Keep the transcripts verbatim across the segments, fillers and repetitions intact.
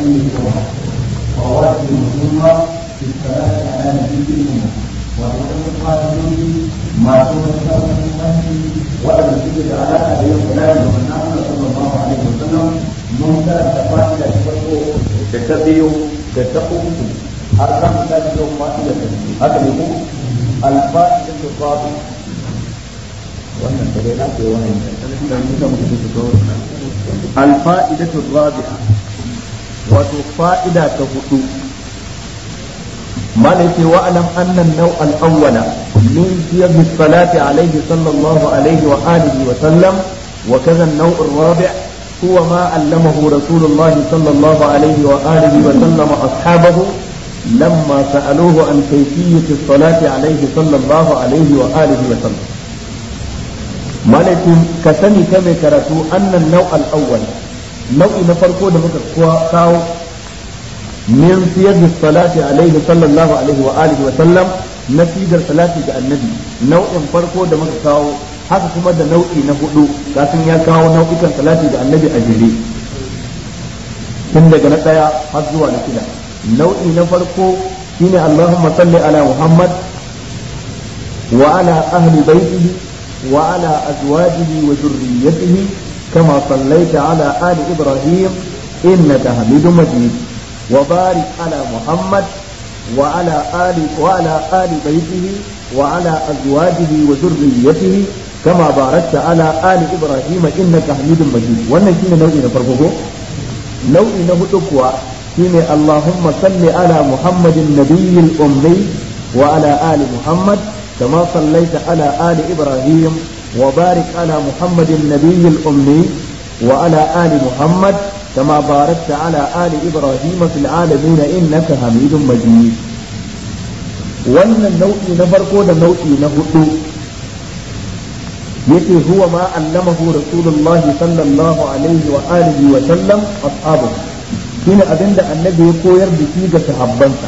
وواجب الأمة في الصلاة على نبي الأمة وتقوم القائلين ما تنصر من المسجد ولا تجد على أبي فلان ومن صلى الله عليه وسلم منكر تفاصيل الشرك تتبعوا تتقوا أرقام ذلك فائدة هذا يقول الفائدة الرابعة wannan da dai lafiya wannan alfa'idatu rabi'a wato fa'ida ta hudu malaka wa alam anna an-naw' al-awwala min siyaq as-salati alayhi sallallahu alayhi wa alihi wa sallam wa kadha an-naw' ar-rabi' huwa ma 'allamahu rasulullah sallallahu alayhi wa alihi wa sallam ashabahu lamma sa'aluhu an kayfiyyati as-salati alayhi sallallahu alayhi wa alihi wa sallam malakin ka sani ta mai karatu annan nau al-awwal nau'i na farko da muka kawo min siyar salati alaihi sallallahu alaihi wa alihi wa sallam na sigar salati ga annabi nau'in farko da muka kawo haka kuma da nau'i na hudu kafin ya kawo nau'ikan salati ga annabi a jere tun daga na daya har zuwa na shida nau'i na farko shine Allahumma salli ala Muhammad wa ala ahli baitihi وعلى أزواجه وذريته كما صليت على آل إبراهيم إنك حميد مجيد وبارك على محمد وعلى آل وعلى آل بيته وعلى أزواجه وذريته كما باركت على آل إبراهيم إنك حميد مجيد وأن كنا نوعي نفرقه نوعي نهتكوا كنا اللهم صل على محمد النبي الأمي وعلى آل محمد كما صليت على آل إبراهيم وبارك على محمد النبي الأمي وعلى آل محمد كما باركت على آل إبراهيم في العالمين إنك حميد مجيد وأن النوع نفرق النوع نهض يتي هو ما علمه رسول الله صلى الله عليه وآله وسلم أصحابه حين أبند النبي يقول بسيجة حبنسا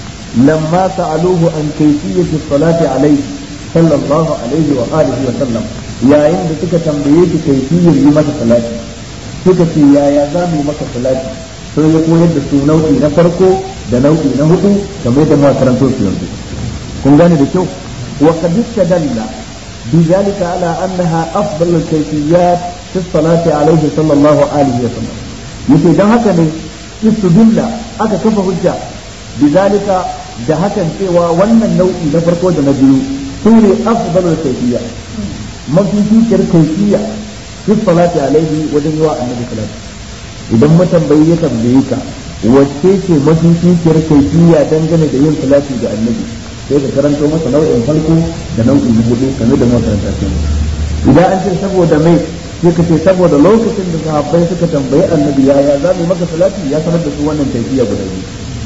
لما سألوه عن كيفية الصلاة عليه صلى الله عليه وآله وسلم يا عند تك تنبيه كيفية لما الصلاة تك يا يا زامي مك الصلاة sai ya koyar da su nau'i na farko da nau'i na hudu kamar da muka karanto su yanzu kun gane da kyau wa qad istadalla bidhalika ala annaha afdalu al-kayfiyat fi as-salati alayhi sallallahu alaihi wa sallam yace dan haka ne istudilla aka kafa hujja bidhalika da hakan cewa wannan nau'i na farko da na biyu su ne afdalul kayfiyya mafificiyar kayfiyya fi salati alaihi wajen yi wa annabi salati idan matambayi ya tambaye ka wacce ce mafificiyar kayfiyya dangane da yin salati ga annabi sai ka karanto masa nau'in farko da nau'in na hudu kamar da makaranta ce idan an ce saboda mai sai ka ce saboda lokacin da sahabbai suka tambayi annabi yaya za mu maka salati ya sanar da su wannan kayfiyya guda biyu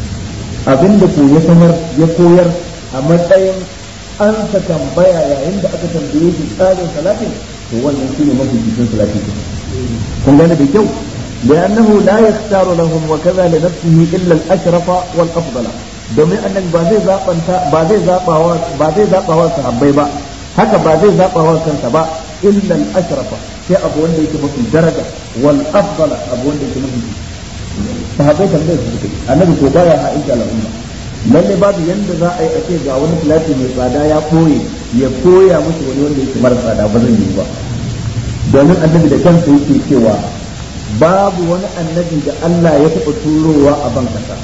abinda ko ya sanar ya koyar a matsayin an ta tambaya yayin da aka tambaye shi tsarin salatin to wannan shine mafi cikin salati kun gane da kyau li'annahu la yaktaru lahum wa kaza li nafsihi illa al-ashraf wal afdala domin annabi ba zai zabanta ba zai zabawa ba zai zabawa sahabbai ba haka ba zai zabawa kansa ba illa al-ashraf sai abu wanda yake mafi daraja wal afdala abu wanda yake mafi sahabbai tambayar su suka yi annabi ko baya ha insha al'umma lalle babu yanda za a yi a ce ga wani filati mai tsada ya koye ya koya musu wani wanda yake mara tsada ba zan yi ba domin annabi da kansa yake cewa babu wani annabi da Allah ya taɓa turowa a ban kasa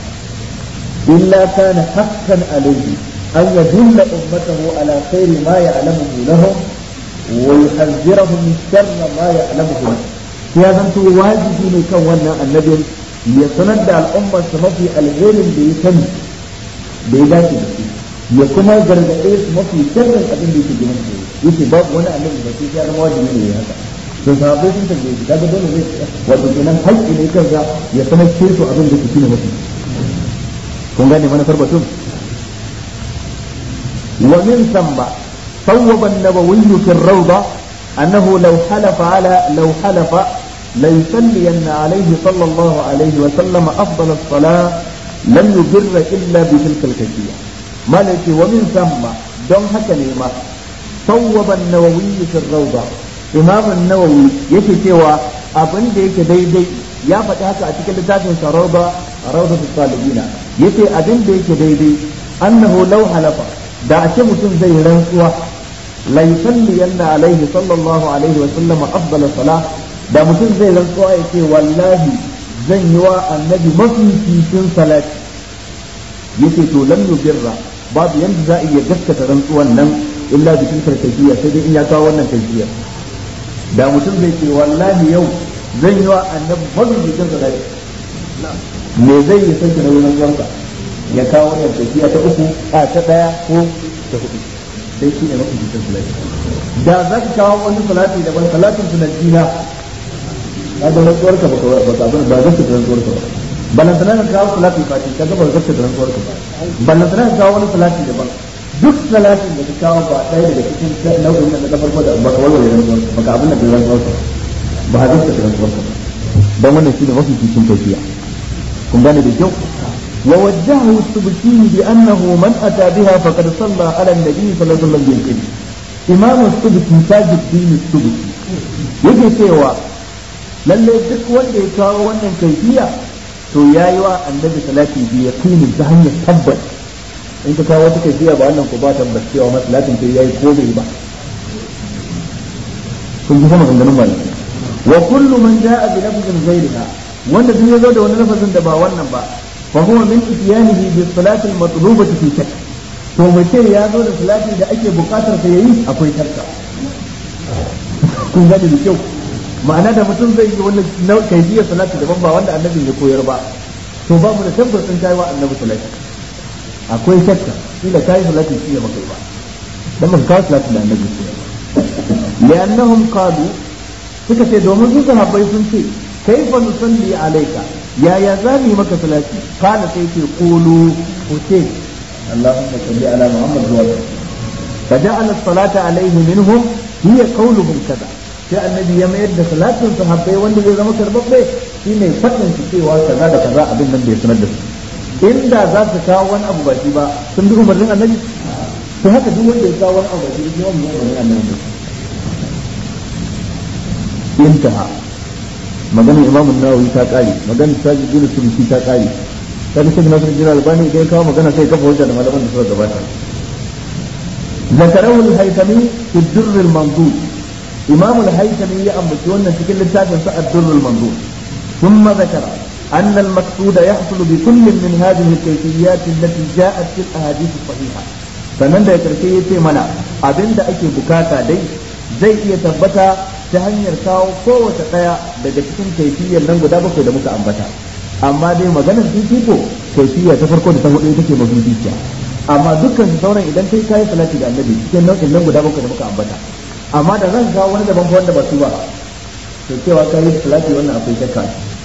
illa kana haqqan alayhi an yadulla ummatahu ala khairi ma ya'lamuhu lahum wa yuhadhdhiruhum min sharri ma ya'lamuhu ya zanto wajibi ne kan wannan annabin ya sanar da al'ummar sa mafi alherin da ya sani da ya dace da su ya kuma gargaɗe su mafi sharrin abin da yake gina su yake babu wani annabi da sai ya zama wajibi ne ya haka to sahabbai sun tambaye shi kaga dole zai wato kenan haƙƙi ne kansa ya sanar da su abin da yake mafi kun gane manufar batun wa min thumma صوب النووي في الروضة أنه لو حلف على لو حلف ليصلين عليه صلى الله عليه وسلم أفضل الصلاة لم يبر إلا بتلك الكيفية ما لك ومن ثم دون هكذا صوب النووي في الروضة إمام النووي يكي سوى أبن ديك دي دي يا فتاة أتكلم تاتي الروضة rawdatu salihina yace abin da yake daidai annahu law halafa da ake mutum zai rantsuwa la yusalliyanna alaihi sallallahu alaihi wa sallam afdal salah da mutum zai rantsuwa yace wallahi zan yi wa annabi mafificin salati yace to lam yubirra babu yanda za a iya gaskata rantsuwan nan illa bi tilkar kayfiyya sai dai in ya kawo wannan kayfiyya da mutum zai ce wallahi yau zan yi wa annabi mafificin salati me zai yi sanke na wurin rantsuwarsa ya kawo wannan kayfiyya ta uku a ta daya ko ta hudu dai shi ne mafificin salati da za ka kawo wani salati daban salatin sunajina ka da rantsuwarka ba ka ba ba zai ta rantsuwarka ba ballan tana ka kawo salati fati ka ga ba zai ta rantsuwarka ba ballan tana ka kawo wani salati daban duk salatin da ka kawo ba ɗaya daga cikin nau'in da na farko da baka walwale rantsuwarka baka abin da ka rantsuwarka ba zai ta rantsuwarka ba dan wannan shi ne mafi cikin tafiya kun gane da kyau wa wajjahu subki bi annahu man ata biha faqad salla ala an-nabi sallallahu alaihi wasallam bil qibla imam subki tajuddin subki yake cewa lalle duk wanda ya kawo wannan kaifiya to yayi wa annabi salati bi yaqini ta hanyar tabbas in ka kawo wata kaifiya ba wannan ko ba tabbas cewa masalatin kai yayi ko bai ba kun ji kuma ganganin malami wa kullu man jaa bi lafzin ghayriha wanda duk yazo da wani lafazin da ba wannan ba fa huwa min ityanihi bi salati al matlubati fi shakk to mutum ya zo da salati da ake bukatar sa yayi akwai tarka kun gane da kyau ma'ana da mutum zai yi wannan kaifiyar salati daban ba wanda annabi ya koyar ba to ba mu da tabbacin kai wa annabi salati akwai shakka shi da kai salati shi ya maka ba dan mun kawo salati da annabi ya koyar li'annahum qalu suka ce domin su sahabbai sun ce kaifa nusalli alayka ya ya zami maka salati kana sai ce qulu uce Allahumma salli ala Muhammad wa sallam faja'ala as-salata alayhi minhum hiya qawluhum kaza sai annabi ya mayar da salatin sahabbai wanda zai zama karbabbe shine fadin su cewa kaza da kaza abin nan da ya sanar da su inda za su kawo wani abu ba shi ba sun bi umarnin annabi to haka duk wanda ya kawo wani abu ba shi ne umarnin annabi intaha maganar imam an-nawawi ta kare maganar sajid bin sulki ta kare sai da nasir bin albani idan kawo magana sai kafa hujja da malaman da suka gabata ذكره الهيثمي في الدر المنظور إمام الهيثمي يأمل أن في كل التاج الدر المنظور ثم ذكر أن المقصود يحصل بكل من هذه الكيفيات التي جاءت في الأحاديث الصحيحة فمن ذا يتركيه منا أبن ذا أكي بكاتا دي زي يتبتا تهنير كاو قوة قيا لجتكين كيفية لنغو دابك ودمك أنبتا أما دي مغانا تيكو كيفية تفرقوا لتنغو إيتكي مبيديكا amma dukkan su sauran idan kai kayi salati da annabi cikin nau'in nan guda bakwai da muka ambata amma da zan kawo wani daban wanda ba su ba to cewa kayi salati wannan akwai shakka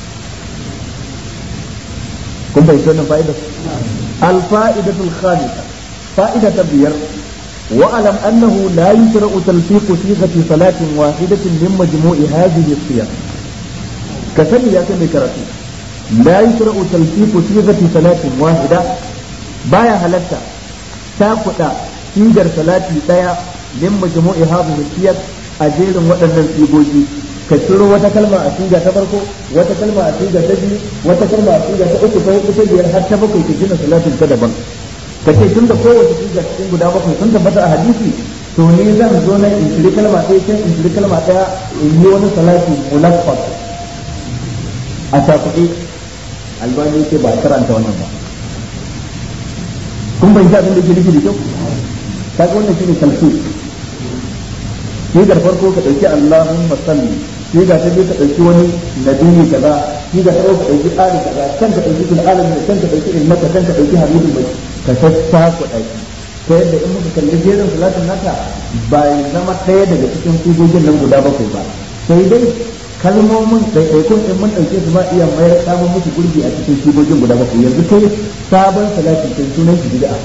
kun bai wannan fa'ida al fa'idatu al khamisa fa'ida ta biyar wa alam annahu la yusra'u talfiqu sighati salatin wahidatin min majmu'i hadhihi as-siyaq ka sani ya kai mai karatu la yusra'u talfiqu sighati salatin wahida baya halatta ta kuɗa sigar salati ɗaya min majmu'i hadhihi siyaq a jerin waɗannan sigogi ka ciro wata kalma a siga ta farko wata kalma a siga ta biyu wata kalma a siga ta uku ta huɗu ta biyar har ta bakwai ka gina salatin ta daban ka ce tunda kowace siga cikin guda bakwai sun tabbata a hadisi to ne zan zo na in shiri kalma ɗaya can in shiri kalma ɗaya in yi wani salati munaffas a takuɗe albani ce ba a karanta wannan ba kun bai abin da ke nufi da kyau kaga wannan shine talfi sai da farko ka dauki Allahumma salli sai ga ta ka dauki wani nabi kaza sai ga ta ka dauki ali kaza kan ka dauki kul alamin kan ka dauki innaka kan ka dauki habibul bai ka tassa ku dauki ta yadda in muka kalli jerin salatin naka ba ya zama ɗaya daga cikin sujojin nan guda bakwai ba sai dai kalmomin ɗaiɗaikun in mun ɗauke su ma iya mayar samun musu gurbi a cikin shigogin guda bakwai yanzu kai sabon salati kai sunan shi bid'a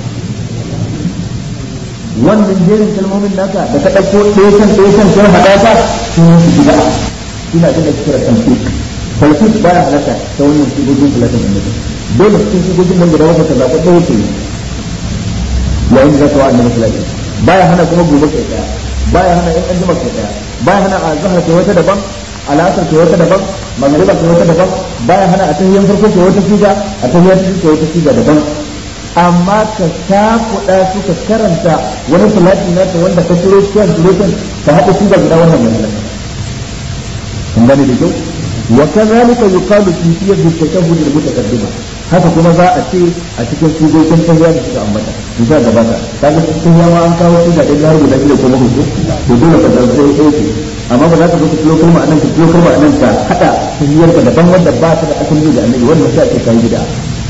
wannan jerin kalmomin naka da ka ɗauko ɗaya kan ɗaya kan kai haɗa ka sunan shi bid'a ina da kira tanfik tanfik ba ya halatta ta wannan shigogin salatin annabi dole cikin shigogin nan guda bakwai ka zaɓi ɗaya ke yayin da ka wa annabi salati baya hana kuma gobe kai ɗaya baya hana in an jima kai ɗaya baya hana a zahar kai wata daban al'asar ko wata daban magariba ko wata daban baya hana a tahiyyar farko ko wata siga a tahiyyar ko wata siga daban amma ka takuɗa su ka karanta wani salati nata wanda ka turo cikin durotin ka haɗa siga guda wannan mai kun gane da kyau wa kadhalika yuqalu fi siyar tashahhud al-mutaqaddima haka kuma za a ce a cikin sigogin tahiyya da suka ambata bisa da bata kaga cikin yawa an kawo su da dai har guda biyu ko bakwai to dole ka dauke ɗaya amma ba za ka zo ka tulo kalma anan ka tulo kalma anan ka hada tahiyyar ka daban wanda ba ta da asali da annabi wannan sai ake kai bid'a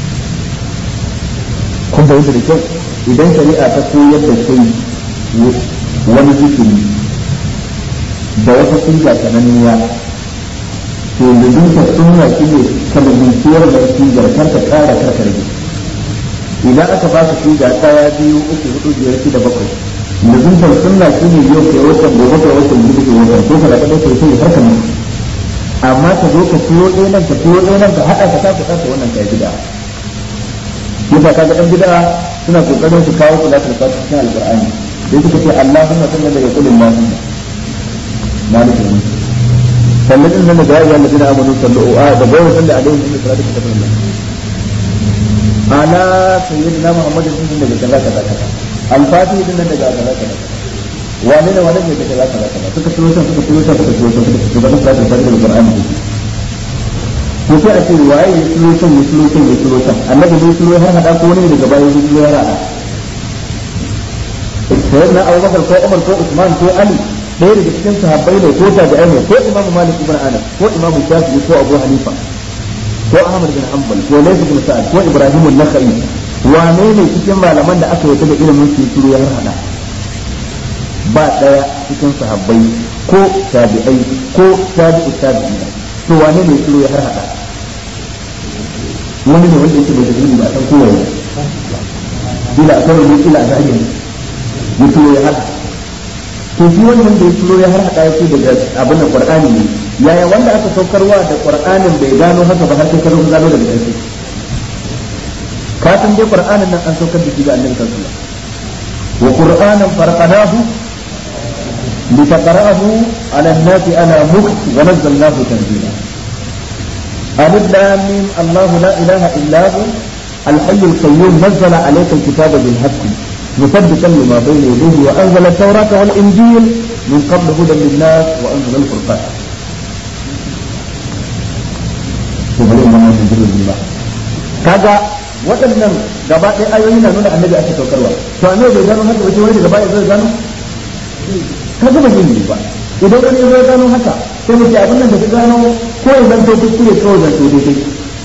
kun da wanda da kyau idan shari'a ta koyar da kai wani zikiri da wata siga sananniya to da dinka sunna shi ne kalmintiyar da sigar karka kara karka rage idan aka ba ka siga daya biyu uku hudu biyar shida bakwai da dinka sunna shi ne yau kai watan gobe kai watan biyu kai watan ko ka da kai sai harka ne amma ka zo ka tuyo ɗaya nan ka tuyo ɗaya nan ka haɗa ka sa ku sa wannan kai bid'a yadda kaga ɗan bid'a suna kokarin su kawo kula da fatu cikin alqur'ani sai suka ce Allahumma salli ala rasulillah malikin فالذين من جاءوا الذين امنوا صلوا اه بغير صلى عليهم في صلاه كتاب الله على سيدنا محمد صلى الله عليه وسلم كذا كذا كذا الفاتحه din nan daga kaza kaza wane ne wane ne daga kaza kaza kaza suka tulo suka tulo suka tulo suka tulo suka tulo suka tulo Qur'ani ko sai a ce waye ya tulo san ya tulo san ya tulo san annabi ne tulo har hada ko wani daga bayan ya tulo har hada sayyidina Abubakar ko Umar ko Usman ko Ali ɗaya daga cikin sahabbai ne ko tabi'ai ne ko imamu malik ibn anas ko imamu shafi'i ko abu hanifa ko ahmad bin hanbal ko layth bin sa'ad ko ibrahim an-nakhai wane ne cikin malaman da aka yi da ilimin su turo ya hada ba ɗaya cikin sahabbai ko tabi'ai ko tabi'u tabi'in to wane ne turo ya hada wani ne wanda yake da dalili ba san kowa ila akwai ne ila zahiri ne turo ya hada to shi wannan da ya turo ya har hada yake daga abin da Qur'ani ne yaya wanda aka saukarwa da Qur'anin bai gano haka ba har sai ka zo ka gano daga ƙarshe ka san dai Qur'anin nan an saukar da shi ga Annabi sallallahu alaihi wasallam wa Qur'anan farqadahu litaqra'ahu 'ala an-nasi ala mukth wa nazzalnahu tanzila alif lam mim Allah la ilaha illa hu al-hayy al-qayyum nazzala 'alayka al-kitaba bil haqq مصدقا لما بين يديه وانزل التوراة والانجيل من قبل هدى للناس وانزل الفرقان. kaga waɗannan gaba ɗaya ayoyi na nuna annabi ake saukarwa to annabi bai gano haka wace wani gaba ɗaya zai gano kaga ba zai yi ba idan wani zai gano haka sai mu ce abin nan da ka gano ko idan to kuskure kawai zan to daidai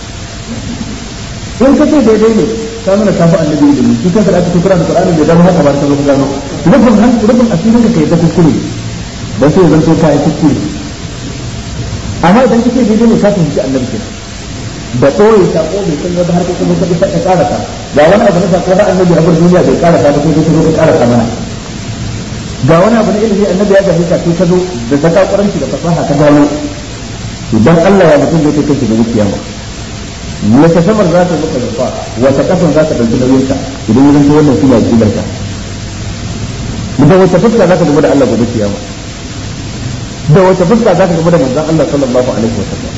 in ka ce daidai ne ka nuna kafa annabi da ni shi kansa da aka tukura da Qur'ani bai gano haka ba ta zo gano rubun han rubun asirin da kai da kuskure dan sai zan so kai kuskure amma idan kike daidai ne ka tunci annabi ke da tsoye ta ko bai san da har kai kuma ka ta karata ga wani abu ne ta ko da annabi a duniya bai karata ba sai ka zo ka karata mana ga wani abu ne ilimi annabi ya gafi ka sai ka zo da zaka kuranci da fasaha ka gano idan Allah ya mutum zai kai da kiyama wata samar za ta maka zufa wata kasan za ta ɗauki nauyinka idan ya zanto wannan suna jibarka da wata fuska za ka gaba da Allah gobe kiyama da wata fuska za ka gaba da manzon Allah sallallahu alaihi wa sallam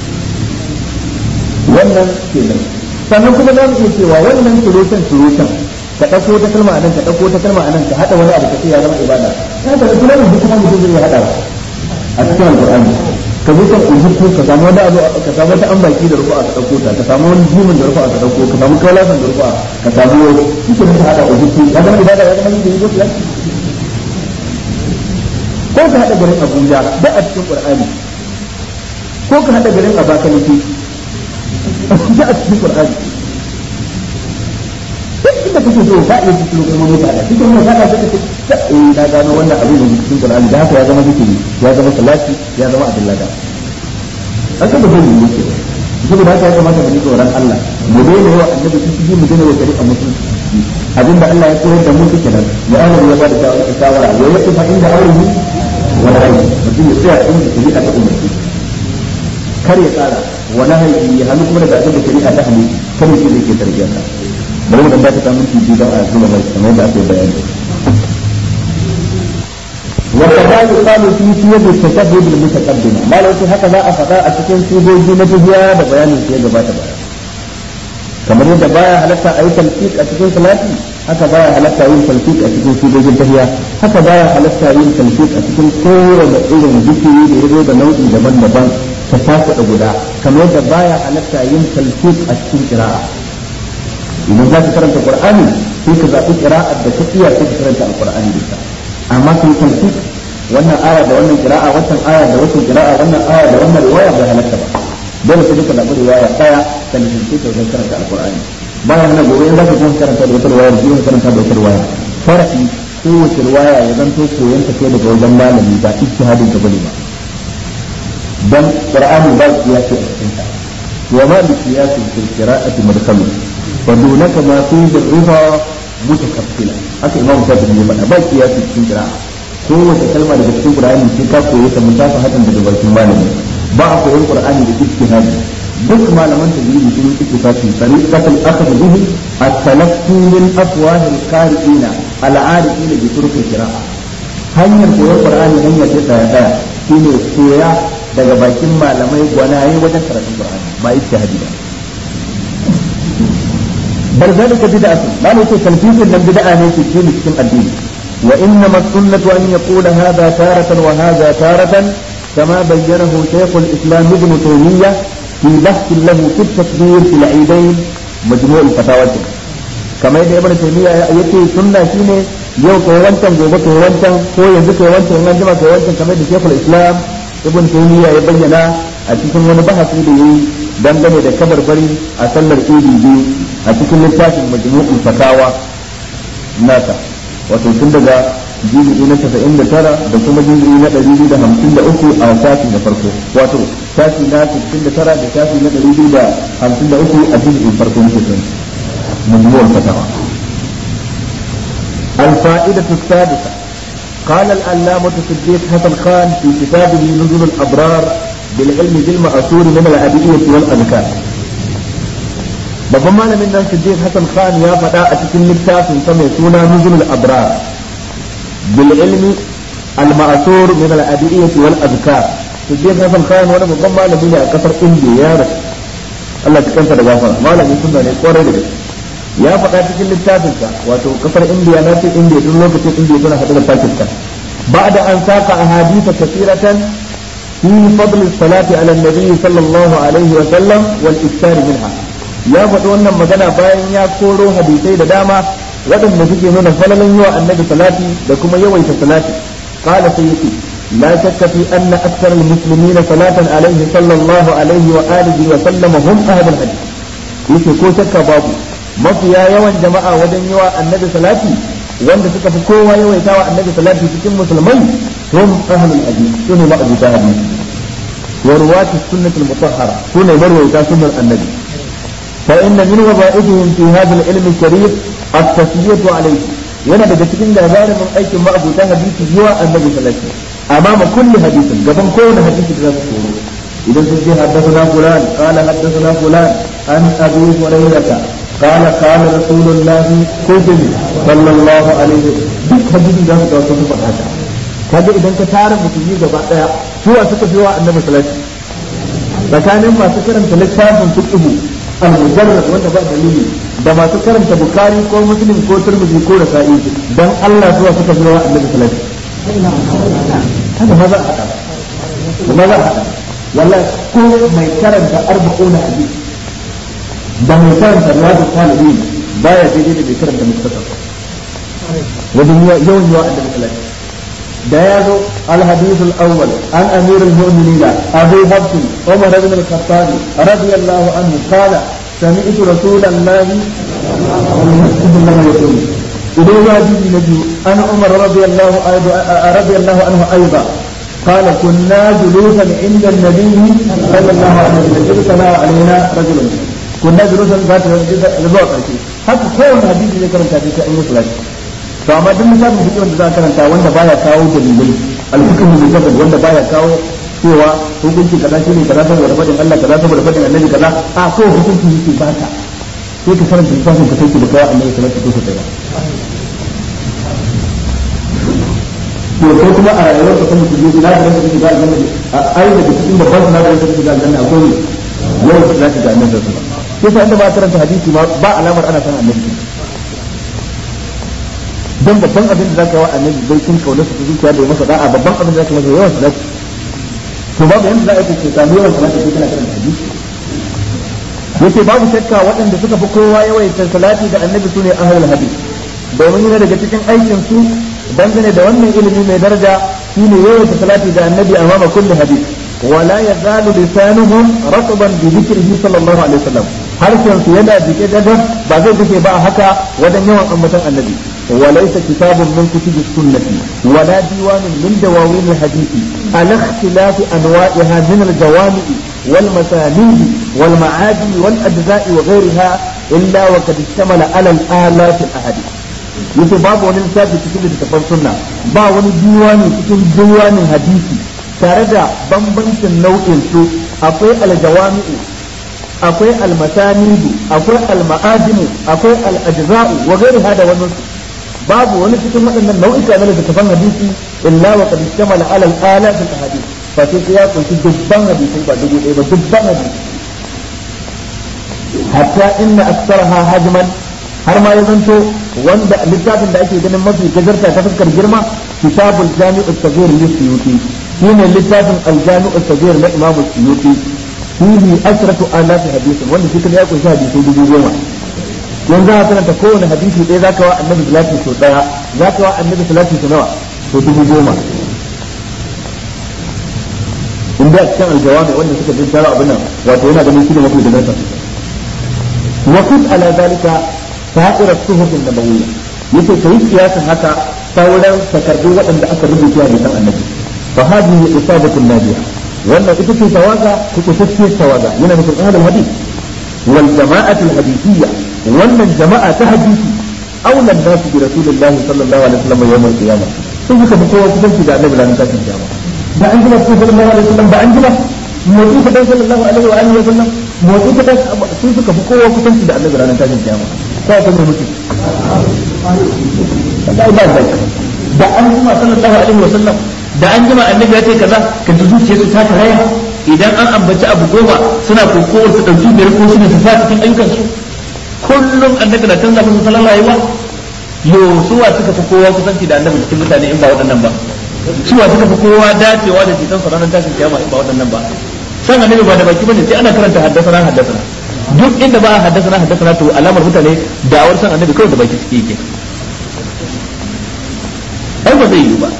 wannan kenan sannan kuma za mu iya cewa wannan solution solution ka ɗauko ta kalma a nan ka ɗauko ta kalma a nan ka haɗa wani abu ka ce ya zama ibada ka ga kuma ne kuma mutum zai haɗa a cikin alƙur'ani ka zo kan ujuku ka samu wani abu ka samu wata an baki da rufa ka dauko ta ka samu wani jimin da rufa ka dauko ka samu kaulasan da rufa ka samu wani kike da hada ujuku ya zama ibada ya zama yin da yake ko ka hada garin Abuja da a cikin Qur'ani ko ka hada garin Abakaliki da a cikin Qur'ani duk inda kake so ka iya cikin kuma mutane cikin mun saka suka ce eh na gano wannan abin da cikin Qur'ani da haka ya zama zikiri ya zama salati ya zama abdullahi haka da dole ne ke saboda haka ya kamata mu ji tsoron Allah mu daina yawa annabi su ji mu daina yawa shari'a musulunci abinda Allah ya koyar da mu kike nan ya Allah ya bada shawara ya yi fa inda aure wa nahi mutum ya tsaya inda shari'a ta umarci kar ya tsara wa nahi ya hannu kuma daga abin da shari'a ta hannu kar shi ne ke tarbiyar ka bari mu dan ta minti biyu don a zuwa mai kamar da ake bayani وكذا يقال في سياق التشهد المتقدمة ما لو هكذا أفضاء أتكين سيبوجي نتهيا ببيان السياق بات بيان كما يريد بايا هلتا أي تلقيق أتكين ثلاثي haka baya halatta yin talfiq a cikin sibogin tahiya haka baya halatta yin talfiq a cikin kowane irin zikiri da yazo da nau'i daban-daban ta tafi da guda kamar yadda baya halatta yin talfiq a cikin qira'a idan za ka karanta qur'ani sai ka zabi qira'ar da ta iya sai ka karanta alqur'ani da ita amma kai talfiq wannan aya da wannan qira'a wannan aya da wannan qira'a wannan aya da wannan riwaya bai halatta ba dole sai ka zabi riwaya daya kan talfiq da karanta alqur'ani bayan nan gobe in za ka kuma karanta da wata riwaya ko karanta da wata riwaya farki ko wata riwaya ya zanto koyon ta kai daga wajen malami ba ijtihadin ka bane ba dan qur'ani ba ya ce a cikin ta wa ma bi qiyasi fil qira'ati madkhalu wa dunaka ma fi ar-riba mutakaffila haka imam shafi'i ya faɗa ba qiyasi cikin qira'a ko wata kalma daga cikin qur'ani sai ka koyi ta mutafa hakan daga bakin malami ba a koyon qur'ani da ijtihadi duk malaman tajwidi sun yi ittifaqi tariqatul akhd bihi at-talaqqi min afwah al-qari'in al-'arifin bi turuq al-qira'a hanyar koyon qur'ani hanya ce ta daya shine koya daga bakin malamai gwanaye wajen karatun qur'ani ba ijtihadi ba bar zalika bid'atun ba ne ce talfiqin nan bid'a ne ce cikin addini wa innama as-sunnatu an yaqula hadha taratan wa hadha taratan كما بينه شيخ الإسلام ابن تيمية في بحث له في التكبير في العيدين مجموع الفتاوى كما يدعي ابن تيمية يكي سنة شيني يو كيوانتن جوبا كيوانتن كو ينزو كيوانتن ينجمع كيوانتن كما يدعي شيخ الإسلام ابن تيمية يبين أتكون من بحث إليه دنجم دا كبر بري أسلر إيدي دي أتكون لتاك مجموع الفتاوى ناسا وتوتن دا jibi na tasa'in da tara da kuma jibi na ɗari biyu da hamsin da uku a shafi na farko wato shafi na sittin da tara da shafi na ɗari biyu da hamsin da uku a jibin farko na sittin مجموع الفتاوى. الفائدة السادسة قال العلامة الصديق حسن خان في كتابه نزل الأبرار بالعلم بالمأثور من الأدعية والأذكار. babban malamin nan Siddiq Hassan Khan ya faɗa a cikin littafin sa mai suna Nuzulul Abrar bil ilmi al ma'thur min al adiyyah wal azkar. Siddiq Hassan Khan wani babban malami ne a kasar Indiya ya rasu Allah ya kanta da gafara, malamin sunna ne kwarai da gaske. Ya faɗa cikin littafin sa wato kasar Indiya na ce Indiya tun lokacin Indiya tana haɗe da Pakistan. Ba'da an saka ahadith kathiratan fi fadl as-salati ala an-nabi sallallahu alaihi wa sallam wal ikthar minha. Ya faɗi wannan magana bayan ya koro hadisai da dama waɗanda suke nuna falalan yawa annabi salati da kuma yawaita salati. Qala sayyidi la shakka fi anna akthar al-muslimin salatan alayhi sallallahu alayhi wa alihi wa sallam hum ahlul hadith. Yake ko shakka babu mafiya yawan jama'a wajen yawa annabi salati wanda suka fi kowa yawaita wa annabi salati cikin musulmai hum ahlul hadith sune ma'abuta hadith wa ruwat as-sunnah al-mutahhara sune marwayta sunnar annabi. فإن من وظائفهم في هذا العلم الشريف التسلية عليه وانا daga cikin labarin mun aikin ma'abuta hadisi zuwa annabi sallallahu alaihi wasallam amama kulli hadisin gaban kowane hadisi da zaka koro idan sun ce haddathana fulan qala haddathana fulan an abi hurairah qala qala rasulullahi sallallahu alaihi wasallam duk hadisi da zaka kawo su faɗa kaga idan ka tara musulmi gaba daya suwa suka fi wa annabi sallallahu alaihi wasallam tsakanin masu karanta littafin fiqh al-mujarrad wanda ba dalili da masu karanta bukari ko muslim ko tirmidhi ko nasa'i dan Allah zuwa suka zo wa annabi sallallahu alaihi wasallam hada maza hada maza hada wallahi ko mai karanta arba'un hadith da mai karanta riyadu salihin baya daidai da mai karanta mustaqbal wajen yawan yawa annabi sallallahu alaihi wasallam da ya zo al-hadith al-awwal an amir al-mu'minin Abu Bakr Umar ibn al-Khattab radiyallahu anhu qala sami'tu rasulallahi sallallahu alaihi wasallam idan ya ji nabi an Umar radiyallahu radiyallahu anhu aidan qala kunna julusan inda an-nabi sallallahu alaihi wasallam kana alaina rajulun kunna julusan zata zuwa karshe haka kowane hadisi ne karanta shi an yi salati to amma duk misalin duk wanda za ka karanta wanda baya kawo dalilai al-fiqh al-mujarrad wanda baya kawo cewa hukunci kaza shine kaza saboda fadin Allah kaza saboda fadin Annabi kaza a ko hukunci yake baka sai ka karanta littafin ka sai ki da kawo Annabi sallallahu alaihi wasallam to ko kuma a rayuwar ka kuma kuje ina da kake shiga aljanna a ai da cikin babban sinadarin da kake shiga aljanna akwai yau da zaka ga annabi sallallahu alaihi wasallam sai inda ba karanta hadisi ma ba alamar ana san annabi dan babban abin da zaka yi wa annabi bai kin kaula su zuciya da masa da'a babban abin da zaka masa yawan salati to babu yanda za a yi ce samu yawan salati ko kana karanta hadisi yace babu shakka waɗanda suka fi kowa yawaita salati da annabi sune ahlul hadith domin yana daga cikin aikin su dangane da wannan ilimi mai daraja shine yawaita salati da annabi amama kulli hadith wala yazalu lisanuhum ratban bi dhikrihi sallallahu alaihi wasallam harshen su yana jike da ba zai dace ba haka wajen yawan ambatan annabi وليس كتاب من كتب السنة ولا ديوان من دواوين الحديث على اختلاف أنواعها من الجوامع والمسانيد والمعاجم والأجزاء وغيرها إلا وقد اشتمل على الآلاف الأحاديث yace babu wani littafi cikin littattafan sunna ba wani diwani cikin diwanin hadisi tare da bambancin nau'in su akwai aljawami'u akwai almasanidu akwai alma'ajimu akwai alajza'u wa ghairiha da wannan babu wani cikin waɗannan nau'ika na littattafan hadisi illa wa qad istamala ala al-alaf al-ahadith fa sai ya kunshi dubban hadisi ba dubu ɗaya ba dubban hadisi hatta inna aktsaraha hajman har ma ya zanto wanda littafin da ake ganin mafi gajarta ta fuskar girma kitabul jami'u as-saghir lis-suyuti shine littafin al-jami'u as-saghir na imam as-suyuti fihi asratu alaf hadith wanda shi ya kunshi hadisi dubu goma yanzu a karanta kowane hadisi ɗaya zaka wa annabi salati so ɗaya zaka wa annabi salati so nawa so dubu goma in da cikin aljawabi wanda suka bin tara abin nan wato yana ganin shi ne mafi da nasa wa kun ala zalika sa'ira suhuf an-nabawiyya yace kai kiyasan haka sauran takardu waɗanda aka rubuta a cikin annabi fa hadhihi isabatu nadiya wannan ita ce tawaga kuke tafsir tawaga yana nufin ahlul hadith wal jama'atu al-hadithiyya wannan jama'a ta hadisi aula an-nas bi rasulillah sallallahu alaihi wasallam yawm al-qiyamah sun suka fi kowa kusanci da annabi ranar tashin kiyama da an jima sallallahu alaihi wasallam ba an jima motsi ka dan sallallahu alaihi wa alihi wasallam motsi ka dan sun suka fi kowa kusanci da annabi ranar tashin kiyama sai ka mutu Allah ba zai da an jima sallallahu alaihi wasallam da an jima annabi ya ce kaza ka ji zuciyarsu ta karaya idan an ambaci abu goma suna kokowar su dauki biyar ko shine su sa cikin ayyukan su kullum annabi na canza musu salon rayuwa yo suwa suka fi kowa kusanci da annabi cikin mutane in ba waɗannan ba suwa suka fi kowa dacewa da cikin sa ranar tashin kiyama in ba waɗannan ba san annabi ba da baki bane sai ana karanta haddasa haddasa duk inda ba haddasa haddasa to alamar mutane da'awar san annabi kawai da baki suke yake ai ba zai yi ba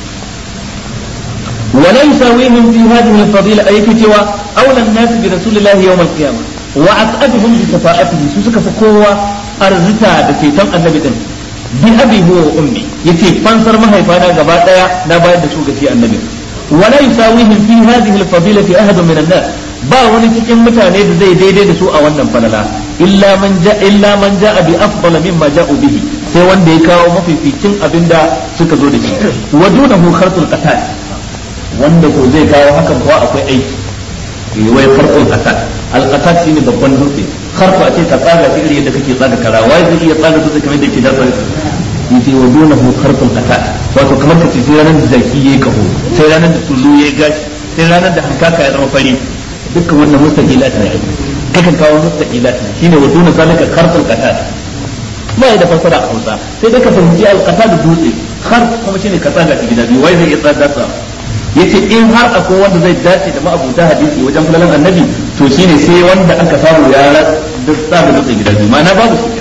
ولا يساويهم في هذه الفضيلة أي كتوى أولى الناس برسول الله يوم القيامة وأسعدهم بشفاعته سوسك فقوة أرزتا بكيتم النبي دم بأبي هو وأمي يتي فانصر ما هي فانا قباطايا نبايد سوق في النبي ولا يساويهم في هذه الفضيلة أحد من الناس ba wani cikin mutane da zai daidai da su a wannan falala illa man ja illa man ja'a bi afdala mimma ja'u bihi sai wanda ya kawo mafificin abinda suka zo da shi wa dunahu kharqul qatal wanda ko zai kawo hakan kuwa akwai aiki wai farkon qatal al-qatal shine babban dutse kharqu a ce ka tsaga shi irin yadda kake tsaga kara wai zai iya tsaga dutse kamar da ke da sai yace wa dunahu kharqul qatal wato kamar ka ce sai ranar da zaki yayi kaho sai ranar da tulu yayi gashi sai ranar da hankaka ya zama fari dukkan wannan mustaqilat ne kakan kawo mustaqilat ne shine wa duna zalika kharqul qatal ba da fasara a Hausa sai dai ka fahimci al-qatal dutse kharq kuma shine ka tsaga shi gida biyu wai zai iya tsaga sa yace in har akwai wanda zai dace da ma'abuta hadisi wajen fulalan annabi to shine sai wanda aka samu ya da tsaga dutse gida biyu ma'ana babu su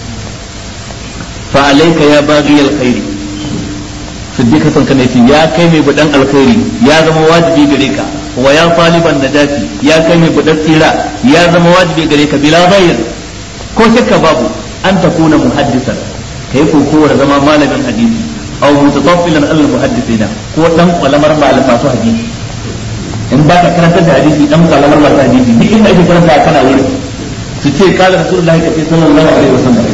fa alayka ya baghi al-khairi siddiqa san kana yace ya kai mai budan alkhairi ya zama wajibi gare ka wa ya taliban najati ya kai mai budan tsira ya zama wajibi gare ka bila ghayr ko shakka babu an takuna muhaddisan kai ko kowar zama malamin hadisi aw mutataffilan al muhaddisina ko dan kwalamar malaman masu hadisi in ba ka karanta da hadisi dan kwalamar masu hadisi duk inda ake karanta kana wuri su ce kala rasulullahi kace sallallahu alaihi wasallam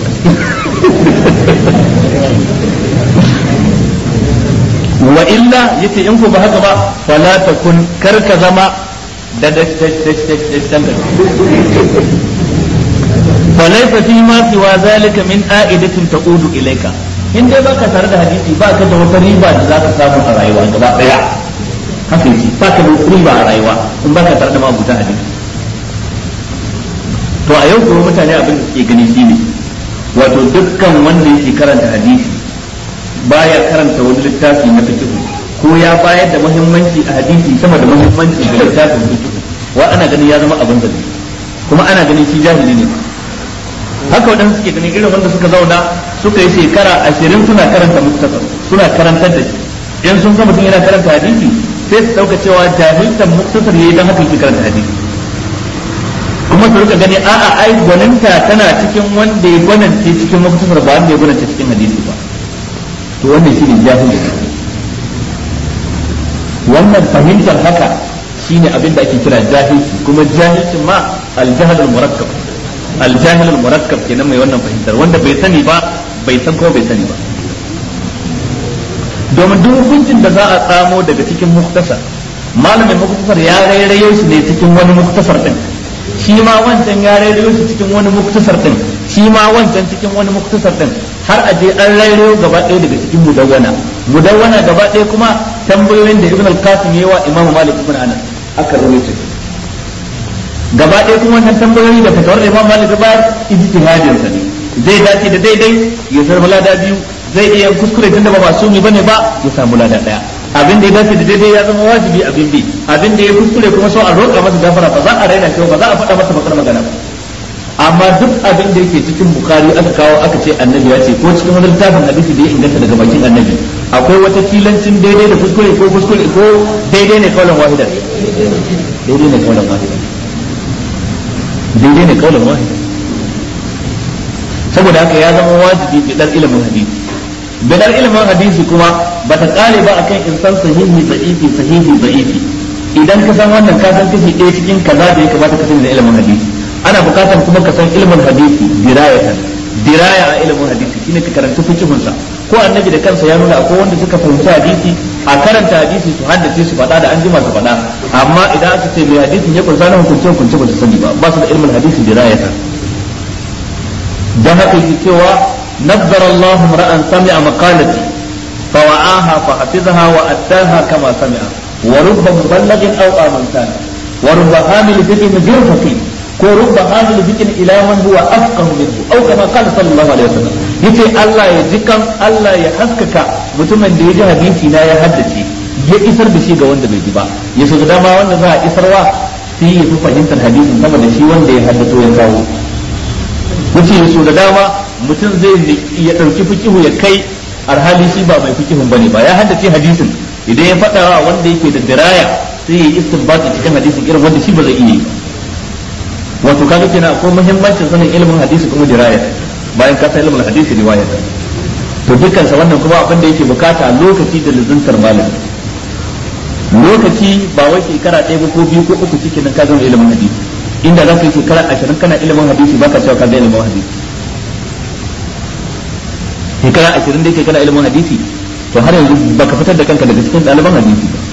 wa illa yace in ko ba haka ba fala takun karka zama da da da فليس فيما سوى ذلك من آئدة تقود إليك in dai baka tare da hadisi ba ka da wata riba da za ka samu a rayuwa gaba daya haka yace ba ka da riba a rayuwa in baka tare da mabuta hadisi to a yau kuma mutane abin da suke gani shine wato dukkan wanda yake karanta hadisi baya karanta wani littafi na fiqh ko ya bayar da muhimmanci a hadisi sama da muhimmanci ga littafin fiqh wa ana ganin ya zama abin zalimi kuma ana ganin shi jahili ne haka wadanda suke ganin irin wanda suka zauna suka yi shekara ashirin suna karanta muktasar suna karantar da shi in sun ga mutum yana karanta hadisi sai su dauka cewa jahiltan muktasar yayi dan haka yake karanta hadisi kuma su rika gani a'a ai gwaninta tana cikin wanda ya gwanance cikin muktasar ba wanda ya gwanance cikin hadisi ba to wannan shi ne jahili wannan fahimtar haka shine abin da ake kira jahilci kuma jahilcin ma al-jahl al-murakkab al-jahl al-murakkab kenan mai wannan fahimtar wanda bai sani ba bai san ko bai sani ba domin duk hukuncin da za a tsamo daga cikin muktasar malamin muktasar ya rairayo shi ne cikin wani muktasar din shi ma wancan ya rairayo shi cikin wani muktasar din shi ma wancan cikin wani muktasar din har a je an rairayo gaba ɗaya daga cikin mudawwana mudawwana gaba ɗaya kuma tambayoyin da ibn al-qasim yayi wa imamu malik ibn anas aka rawaito gaba ɗaya kuma wannan tambayoyi da fatawar da imamu malik ba ijtihadin sa ne zai dace da daidai ya samu lada biyu zai iya kuskure tunda ba masumi bane ba ya samu lada daya abin da ya dace da daidai ya zama wajibi abin bi abin da ya kuskure kuma so a roƙa masa gafara ba za a raina shi ba za a faɗa masa bakar magana ba amma duk abin da yake cikin bukari aka kawo aka ce annabi ya ce ko cikin wani littafin hadisi da ya inganta daga bakin annabi akwai wata kilancin daidai da kuskure ko kuskure ko daidai ne kaulan wahidan daidai ne kaulan wahidan daidai ne kaulan wahidan saboda haka ya zama wajibi bidar ilimin hadisi bidar ilimin hadisi kuma bata kare ba akan insan sahihi da'ifi sahihi da'ifi idan ka san wannan ka san kashi ɗaya cikin kaza da ya kamata ka sani da ilimin hadisi ana bukatar kuma ka san ilimin hadisi dirayatan diraya a ilimin hadisi shine ka karanta fiqhun sa ko annabi da kansa ya nuna akwai wanda suka fahimci hadisi a karanta hadisi su haddace su faɗa da an jima su faɗa amma idan aka ce mai hadisin ya kunsa na hukunce hukunce ba su sani ba ba su da ilimin hadisi dirayatan dan haka yake cewa nazzara Allah ra'an sami'a maqalati fa wa'aha fa hafizaha wa addaha kama sami'a wa rubba muballighin aw amantan wa rubba hamil fiqhin ghayr ko rubba hamil fiqhin ila man huwa afqahu minhu aw kama qala sallallahu alaihi wasallam yace Allah ya jikan Allah ya haskaka mutumin da ya ji hadisi na ya haddace ya isar da shi ga wanda bai ji ba ya so da dama wanda za a isarwa sai ya fi fahimtar hadisin sama da shi wanda ya haddato ya kawo yace ya so da dama mutum zai ya dauki fikihu ya kai arhali shi ba mai fikihun bane ba ya haddace hadisin idan ya faɗa wa wanda yake da diraya sai ya istinbati cikin hadisin irin wanda shi ba zai iya yi wato kaga kenan akwai muhimmancin sanin ilimin hadisi kuma diraya bayan ka san ilimin hadisi riwaya to dukkan sa wannan kuma abin da yake bukata lokaci da luzuntar malami lokaci ba wai shekara ɗaya ba ko biyu ko uku cikin nan ka zama ilimin hadisi inda za ka yi shekara ashirin kana ilimin hadisi baka cewa ka ga ilimin hadisi shekara ashirin da yake kana ilimin hadisi to har yanzu baka fitar da kanka daga cikin ɗaliban hadisi ba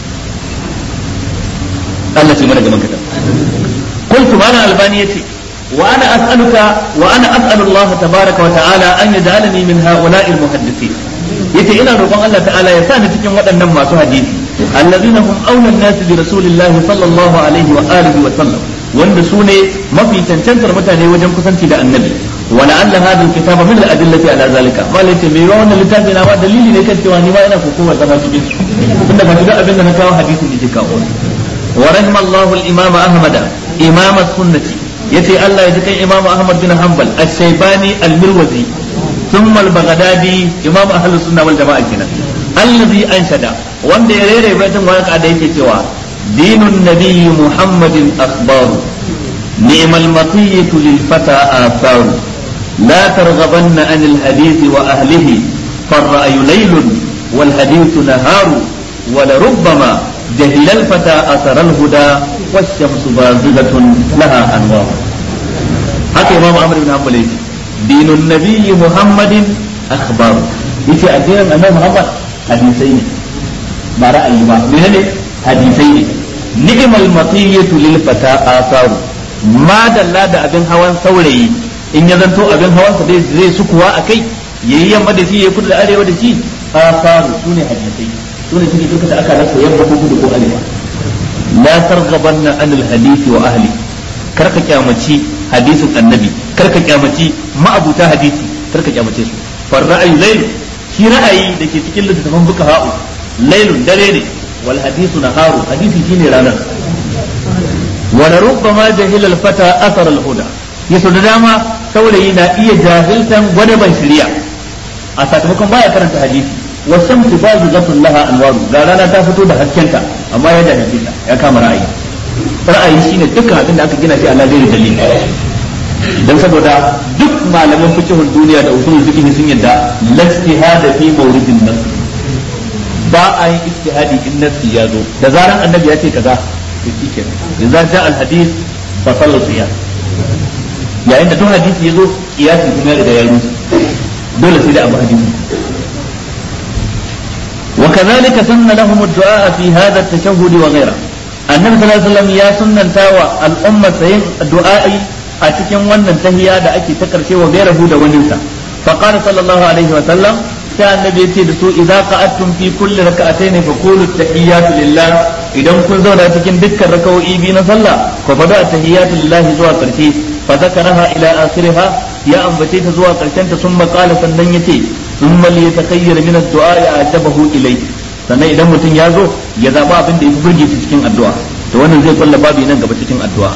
Allah ce mana gaban ka قلت وانا الباني يتي وانا اسالك وانا اسال الله تبارك وتعالى ان يجعلني من هؤلاء المحدثين yace ina roƙon Allah ta'ala ya sa ni cikin waɗannan masu hadisi allazina hum awla an-nas bi rasulillahi sallallahu alaihi wa alihi wa sallam wanda su ne mafi cancantar mutane wajen kusanci da annabi wa la'alla hadha al-kitaba min al-adillati ala zalika wala yace me yawan wannan littafi na ba dalili ne kan cewa ni ma ina kokowar zama cikin su tunda ba shiga abin da na kawo hadisin da ke kawo wa rahimallahu al-imam ahmad imam as-sunnati yace Allah ya ji kan imam ahmad bin hanbal ash-shaybani al-mirwazi ثم البغدادي امام اهل السنه والجماعه كنا الذي انشد wanda ya rere baitin waka da yake cewa dinun nabiy muhammadin akhbar ni'mal matiyatu lil fata athar la targhabanna anil hadith wa ahlihi farra'yu laylun wal hadith naharu wa la rubbama jahila al fata athara al huda wash-shamsu bazilatun laha anwar haka imam ahmad bin hanbal yake dinun nabiyyi muhammadin akhbar yace addinin annabi muhammad hadisai ne ba ra'ayi ba menene hadisai ne ni'mal matiyatu lil fata asaru ma dalla da abin hawan saurayi in ya zanto abin hawan sa zai sukuwa akai yayi yamma da shi yayi kudu da arewa da shi asaru sune hadisai sune suke duka da aka rasa yamma ko kudu ko arewa la targhabanna anil hadisi wa ahli karka kyamaci hadisin annabi karka kyamaci ma'abuta hadisi karka kyamace su far ra'ayu layl shi ra'ayi dake cikin littafin fuqaha'u laylun dare ne wal hadisu naharu hadisi shine ranar wa rubbama jahila al fata athar al huda yaso da dama saurayi na iya jahiltan gwadaban shari'a a sakamakon baya karanta hadisi wa shamsu bazighatun laha anwaru ga rana ta fito da haskenta amma ya jahilta ya kama ra'ayi ra'ayi shine dukkan abin da aka gina shi Allah zai dalili dan saboda duk malaman fiqhul duniya da usulul fiqh sun yadda lajtihada fi mawridin nas ba a yin ijtihadi in nafsi ya zo da zaran annabi ya ce kaza to shikenan idza ja al hadith fa sallu qiyas yayin da duk hadisi ya zo qiyasi kuma da ya rusu dole sai da abu hadisi وكذلك سن لهم الدعاء في هذا التشهد وغيره النبي صلى الله عليه وسلم يا سنن تاوى الأمة سين الدعاء أتكن ونن تهيا دا أكي تكرشي وغيره دا وننسى فقال صلى الله عليه وسلم كان النبي يتيد سوء إذا قعدتم في كل ركعتين فقولوا التحيات لله إذا كن زونا تكن ذكر ركو إيبين صلى فبدأ التحيات لله زوى قرشي فذكرها إلى آخرها يا أنبتيت زوى قرشنت ثم قال سنن يتي ثم ليتخير من الدعاء أعجبه إليه sannan idan mutum ya zo ya zaba abin da ya fi burge shi cikin addu'a to wannan zai kulla babu nan gaba cikin addu'a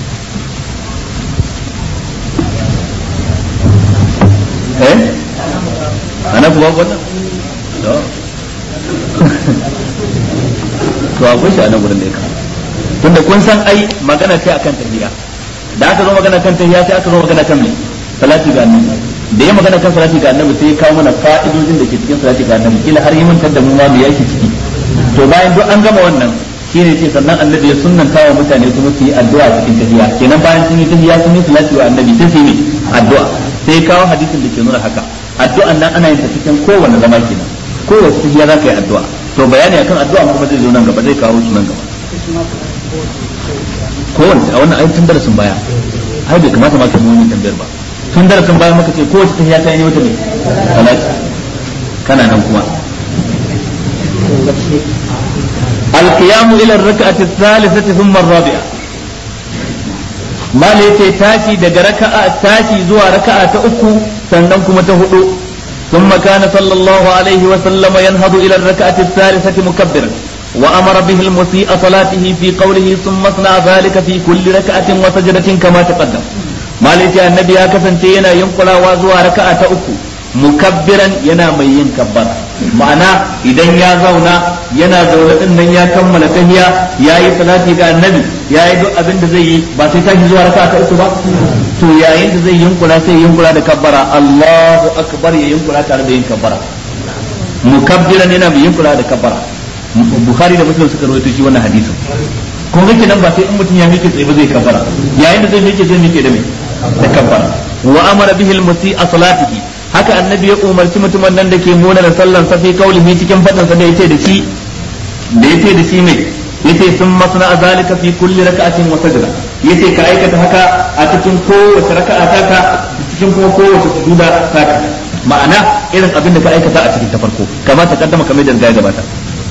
eh ana kuwa wannan to to akwai shi a nan gurin da yake tunda kun san ai magana ce akan tahiyya da aka zo magana kan tahiyya sai aka zo magana kan me salati ga annabi da ya magana kan salati ga annabi sai ya kawo mana fa'idojin da ke cikin salati ga annabi kila har yi mantar da mu ma me yake ciki to bayan duk an gama wannan shine ce sannan annabi ya sunnanta wa mutane kuma su yi addu'a cikin tahiyya kenan bayan sun yi tahiyya sun yi salati wa annabi sai su yi addu'a sai ya kawo hadisin da ke nuna haka addu'an nan ana yin ta cikin kowanne zama kenan kowace tahiyya za ka yi addu'a to bayani akan addu'a kuma zai zo nan gaba zai kawo su nan gaba kowanne a wannan ayyukan darasin baya ai bai kamata ma ka mu wani tambayar ba tun darasin bayan muka ce kowace tahiyya ta yi wata ne salati kana nan kuma القيام إلى الركعة الثالثة ثم الرابعة ما ليتي تاشي دق ركعة تاشي زوا ركعة أكو سننكم تهدو ثم كان صلى الله عليه وسلم ينهض إلى الركعة الثالثة مكبرا وأمر به المسيء صلاته في قوله ثم اصنع ذلك في كل ركعة وسجدة كما تقدم ما ليتي النبي هكذا ينا ينقل وزوا ركعة أكو mukabbiran yana mai yin kabbara ma'ana idan ya zauna yana zaune din nan ya kammala tahiyya yayi salati ga annabi yayi duk abin da zai yi ba sai tashi zuwa raka'a ta uku ba to yayin da zai yunkura sai yunkura da kabbara Allahu akbar ya yunkura tare da yin kabbara mukabbiran yana mai yunkura da kabbara Bukhari da Muslim suka rawaito shi wannan hadisin kun ga kenan ba sai in mutum ya miƙe tsaye ba zai kabbara yayin da zai miƙe zai miƙe da mai da kabbara wa amara bihi al-musi'a salatihi haka annabi ya umarci mutumin nan da ke muna da sallan sa fi kaulihi cikin fadin sa da yace da shi da yace da shi mai yace sun masna zalika fi kulli rak'atin wa sajda yace ka aikata haka a cikin kowace raka'a taka cikin kuma kowace sujuda taka ma'ana irin abin da ka aikata a cikin ta farko kamar ta kaddama kamar da ya gabata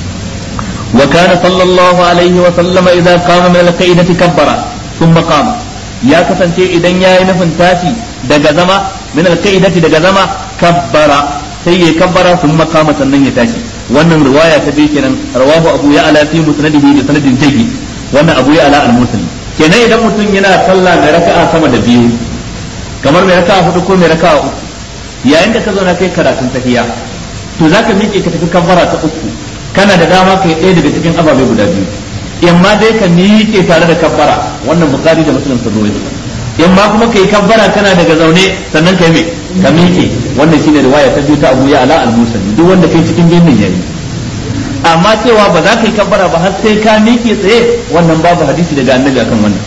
wa kana sallallahu alaihi wa sallama idza qama min al-qa'idati kabbara thumma qama ya kasance idan yayi nufin tashi daga zama min al-qaidati daga zama kabbara sai ya kabbara sun makama sannan ya tashi wannan riwaya ta bi kenan rawahu abu ya'la fi musnadihi bi sanadin jayyid wannan abu ya'la al-muslim kenan idan mutum yana sallah da raka'a sama da biyu kamar mai raka'a hudu ko mai raka'a uku yayin da ka zauna kai karatun tahiyya to zaka miƙe ka tafi kabbara ta uku kana da dama kai ɗaya daga cikin ababe guda biyu imma dai ka miƙe tare da kabbara wannan bukhari da muslim sun rawaito in ma kuma kai kabbara kana daga zaune sannan kai me ka miƙe wannan shine riwaya ta biyu ta Abu Ya'la al-Musali duk wanda kai cikin binnin yayi amma cewa ba za ka yi kabbara ba har sai ka miƙe tsaye wannan babu hadisi daga annabi akan wannan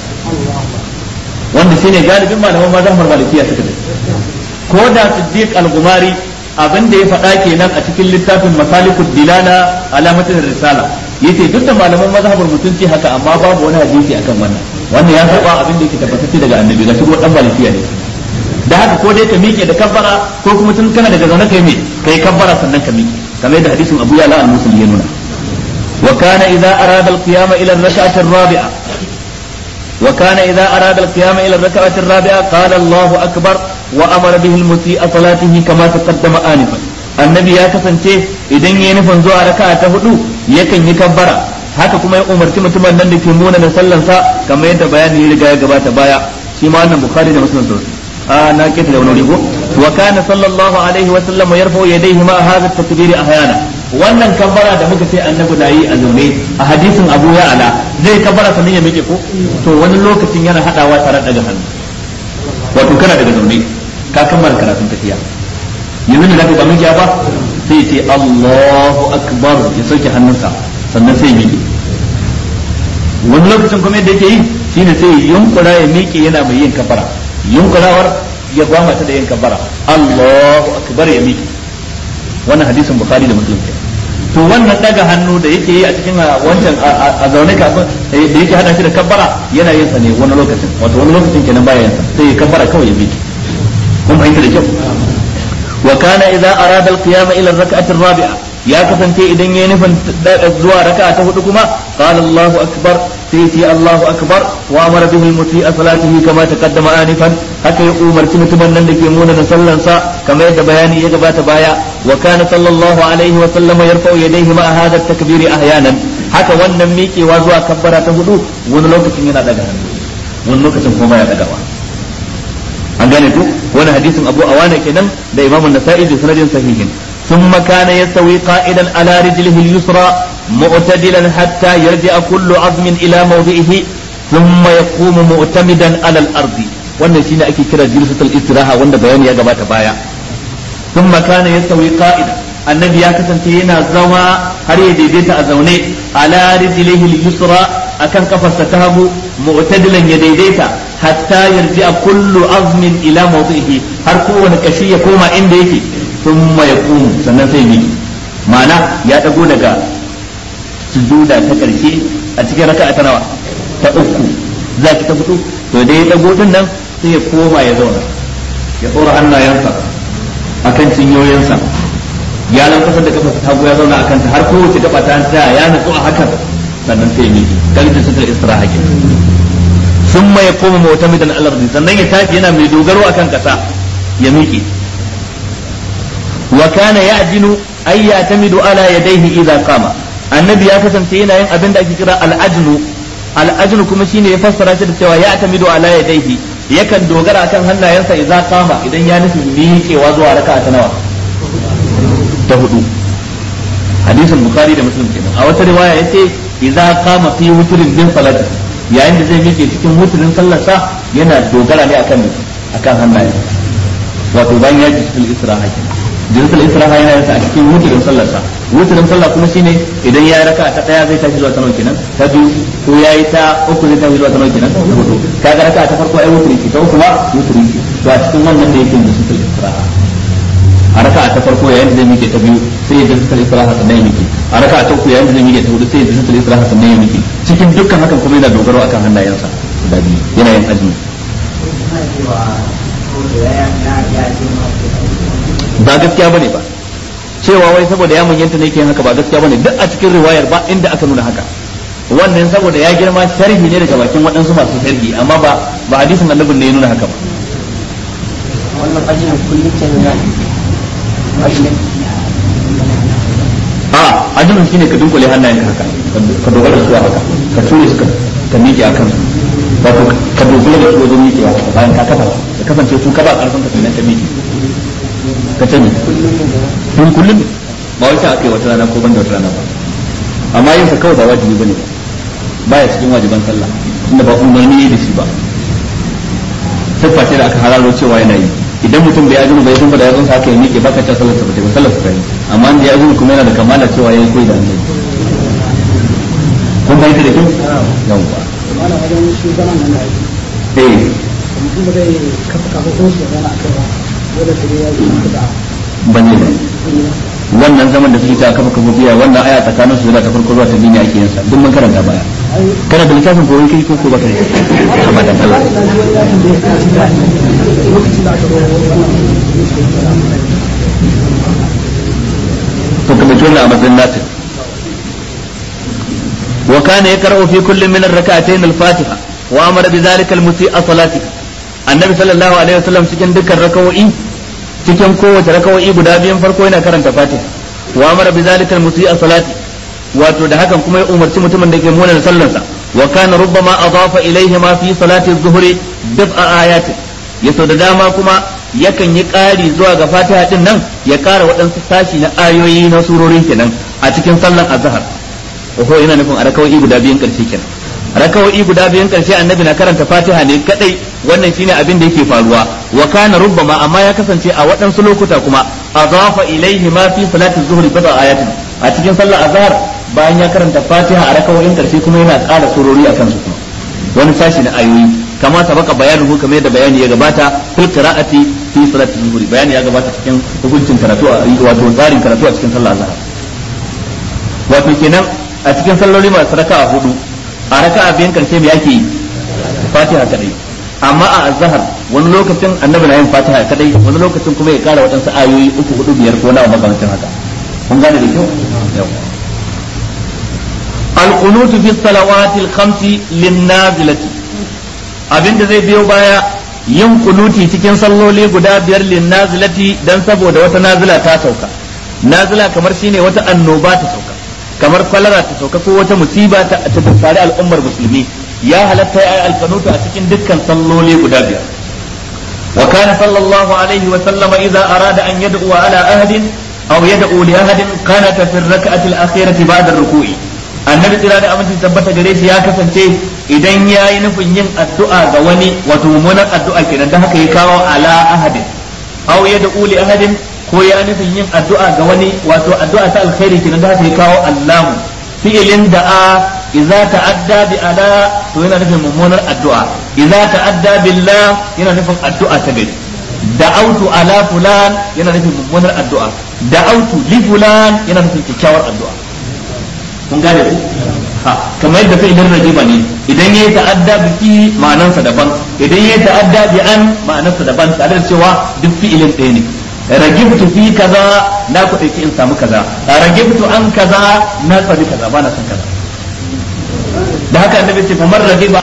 wanda shine galibin malaman mazhabar malikiya suka ce ko da Siddiq al-Gumari abin da ya faɗa kenan a cikin littafin Masalikud Dilala alamatin risala yace duk da malaman mazhabar mutunci haka amma babu wani hadisi akan wannan wannan ya saba abin da yake tabbatacce daga annabi ga shigo dan malikiya ne da haka ko dai ka miƙe da kabbara ko kuma tun kana daga zaune kai me kai kabbara sannan ka miƙe kamar yadda hadisin Abu Ya'la al-Muslim ya nuna wa kana idza arada al-qiyama ila ar-rak'ati ar-rabi'a wa kana idza arada al-qiyama ila ar-rak'ati ar-rabi'a qala Allahu akbar wa amara bihi al-musii'a salatihi kama taqaddama anifan annabi ya kasance idan yayi nufin zuwa raka'a ta hudu yakan yi kabbara haka kuma ya umarci mutumin nan da ke muna da sallansa kamar yadda bayani ya riga ya gabata baya shi ma wannan Bukhari da Muslim sun a na kita da wani rigo wa kana sallallahu alaihi wa sallam yarfa'u yadayhi ma hadha at-takbir ahyana wannan kabbara da muka ce annabi da yi a zaune a hadisin Abu Ya'la zai kabbara sannan ya miƙe ko to wani lokacin yana hadawa tare daga hannu wato kana daga zaune ka kammala karatun tafiya yanzu da zaka ga miƙe ba sai ya ce Allahu akbar ya sauke hannunsa sannan sai ya miƙe wani lokacin kuma yadda yake yi shine sai yunkura ya miƙe yana mai yin kabbara yunkurawar ya gwama ta da yin kabbara Allahu akbar ya miƙe wannan hadisin Bukhari da Muslim to wannan daga hannu da yake yi a cikin wancan a zaune kafin da yake hada shi da kabbara yana yin sa ne wani lokacin wato wani lokacin kenan baya yin sa sai ya kabbara kawai ya miƙe kun fahimta da kyau wa kana idza arada al-qiyam ila ar-rak'ati ar-rabi'a ya kasance idan yayi nufin zuwa raka'a ta hudu kuma qala Allahu akbar sai ce Allahu akbar wa amara bihi al-muti'a salatihi kama taqaddama anifan haka ya umarci mutumin nan da ke muna da sallansa kamar yadda bayani ya gabata baya wa kana sallallahu alaihi wa sallam yarfa'u yadayhi ma hadha at-takbir ahyanan haka wannan miƙewa zuwa kabbara ta hudu wani lokacin yana daga hannu wani lokacin kuma ya dagawa an gane ku wani hadisin Abu Awana kenan da Imam an-Nasa'i da sanadin sahihin ثم كان يستوي قائدا على رجله اليسرى معتدلا حتى يرجع كل عظم الى موضعه ثم يقوم معتمدا على الارض wannan shine ake kira jilsatul istiraha wanda bayani ya gabata baya thumma kana yastawi qa'idan annabi ya kasance yana zama har ya daidaita a zaune ala rijlihi al-yusra akan kafarsa ta hagu mu'tadilan ya daidaita hatta yarji'a kullu azmin ila mawdihi har kowane kashi ya koma inda yake thumma yaqumu sannan sai miki ma'ana ya dago daga sujuda ta karshe a cikin raka'a ta nawa ta uku za ki ta fito to dai ya dago din nan sai ya koma ya zauna ya tsora hannayensa akan cinyoyinsa ya lankwasar da kafarsa ta hagu ya zauna akan ta har kowace gaba ta tsaya ya natsu a hakan sannan sai ya miki kalli sutul istiraha ke thumma yaqumu mu'tamidan ala al-ardi sannan ya tafi yana mai dogaro akan kasa ya miki wa kana ya'dinu ay ya'tamidu ala yadayhi idza qama annabi ya kasance yana yin abin da ake kira al-ajnu al-ajnu kuma shine ya fassara shi da cewa ya'tamidu ala yadayhi yakan dogara akan hannayensa idza qama idan ya nufi miƙewa zuwa raka'a ta nawa ta hudu hadisin Bukhari da Muslim kenan a wata riwaya yace idza qama fi wutrin min salati yayin da zai miƙe cikin wutrin sallarsa yana dogara ne akan akan hannaye wato bayan ya ji cikin isra'a kenan jinsul isra'a yana yin sa a cikin wutrin sallarsa wutrin sallah kuma shine idan ya raka ta daya zai tafi zuwa ta nawa kenan ta biyu ko yayi ta uku zai tafi zuwa ta nawa kenan ta hudu kaga raka ta farko ai wutri ce ta uku ma wutri ce to a cikin wannan da yake jinsul isra'a a raka ta farko yayin da zai miƙe ta biyu sai ya jinsul isra'a sannan ya miƙe a raka ta uku yayin da zai miƙe ta hudu sai ya jinsul isra'a sannan ya miƙe cikin dukkan hakan kuma yana dogaro akan hannayensa da biyu yana yin azumi ba gaskiya bane ba cewa wai saboda ya manyanta ne yake haka ba gaskiya bane duk a cikin riwayar ba inda aka nuna haka wannan saboda ya girma sharhi ne daga bakin waɗansu masu sharhi amma ba ba hadisin annabin ne ya nuna haka ba wannan ajin kullum ce ne a ajin shine ka dunkule hannayen haka ka dogara su haka ka ture su ka miƙe akan su wato ka dogara da su wajen miƙewa bayan ka kafa ka kasance su ka ba karfin ka sannan ka miƙe ka ce tun kullum ba wai sai aka yi wata rana ko ban da wata rana ba amma yin sa kawai ba wajibi bane ba ya cikin wajiban sallah tunda ba umarni da shi ba tabbace da aka hararo cewa yana yi idan mutum bai azumi bai san ba da yazon sa aka yi miƙe baka ta sallar sa ba sallar sa bai amma da ya azumi kuma yana da kamala cewa yayi koyi da annabi kun bai da kyau yawa wala wajen shi zaman nan ne eh mutum da kafa kafa ko shi yana akai ba dole sai ya yi da bane ba wannan zaman da suke ta kafa kafa biya wannan aya tsakanin su da ta farko zuwa ta biyu ne ake yin sa duk mun karanta baya kana da littafin koyon kai ko ko baka da abadan Allah to kuma tona a matsayin nasu wa kana yaqra'u fi kulli min ar-rak'atayn al-fatiha wa amara bi dhalika al-musii'a salatihi annabi sallallahu alaihi wasallam cikin dukkan rakawoyi cikin kowace rakawoyi guda biyan farko yana karanta fatiha wa amara bi dhalika al-musii'a salati wato da hakan kuma ya umarci mutumin da ke muna da sallarsa wa kana rubbama adafa ilayhi ma fi salati adh-dhuhri bid'a ayatin yaso da dama kuma yakan yi ƙari zuwa ga fatiha din nan ya ƙara waɗansu sashi na ayoyi na surori kenan a cikin sallan azhar ko yana nufin a rakawoyi guda biyan karshe kenan rakawoyi guda biyan karshe annabi na karanta fatiha ne kadai wannan shine abin da yake faruwa wa kana rubbama amma ya kasance a waɗansu lokuta kuma adafa ilaihi ma fi salati zuhri bada ayatin a cikin sallar azhar bayan ya karanta fatiha a rakawoyin karshe kuma yana ƙara surori akan su kuma wani sashi na ayoyi kama sabaka bayanin hu kamar yadda bayani ya gabata fil qira'ati fi salati zuhri bayani ya gabata cikin hukuncin karatu a wato tsarin karatu a cikin sallar azhar wato kenan a cikin salloli masu raka'a hudu a raka'a biyan karshe me yake fatiha kadai amma a azhar wani lokacin annabi na yin fatiha kadai wani lokacin kuma ya kara waɗansu ayoyi uku hudu biyar ko nawa makamancin haka kun gane da kyau al-qunut fi salawati al-khamsi lin-nazilati abinda zai biyo baya yin kunuti cikin salloli guda biyar lin-nazilati dan saboda wata nazila ta sauka nazila kamar shine wata annoba ta sauka kamar kwalara ta sauka ko wata musiba ta tsare al'ummar musulmi ya halatta ya yi alkanutu a cikin dukkan salloli guda biyar wa kana sallallahu alaihi wa sallama idza arada an yad'u ala ahadin aw yad'u li ahadin kana fi ar-rak'ati al-akhirati ba'da ar-ruku'i annabi tsira da aminci tabbata gare shi ya kasance idan yayi nufin yin addu'a ga wani wato mummunan addu'a kenan da haka ya kawo ala ahadin aw yad'u li ahadin ko ya nufin yin addu'a ga wani wato addu'a ta alkhairi kenan da haka ya kawo Allahu fi'ilin da'a idza ta'adda bi ala to yana nufin mummunar addu'a idza ta'adda billah yana nufin addu'a ta gari da'autu ala fulan yana nufin mummunar addu'a da'autu li fulan yana nufin kyakkyawar addu'a kun gane ku ha kamar yadda fi'ilin rajiba ne idan yayi ta'adda bi fi ma'anarsa daban idan yayi ta'adda bi an ma'anarsa daban tare da cewa duk fi'ilin ɗaya ne ragibtu fi kaza na ku dauki in samu kaza ragibtu an kaza na tsari kaza ba na san kaza da haka annabi ce famar ragiba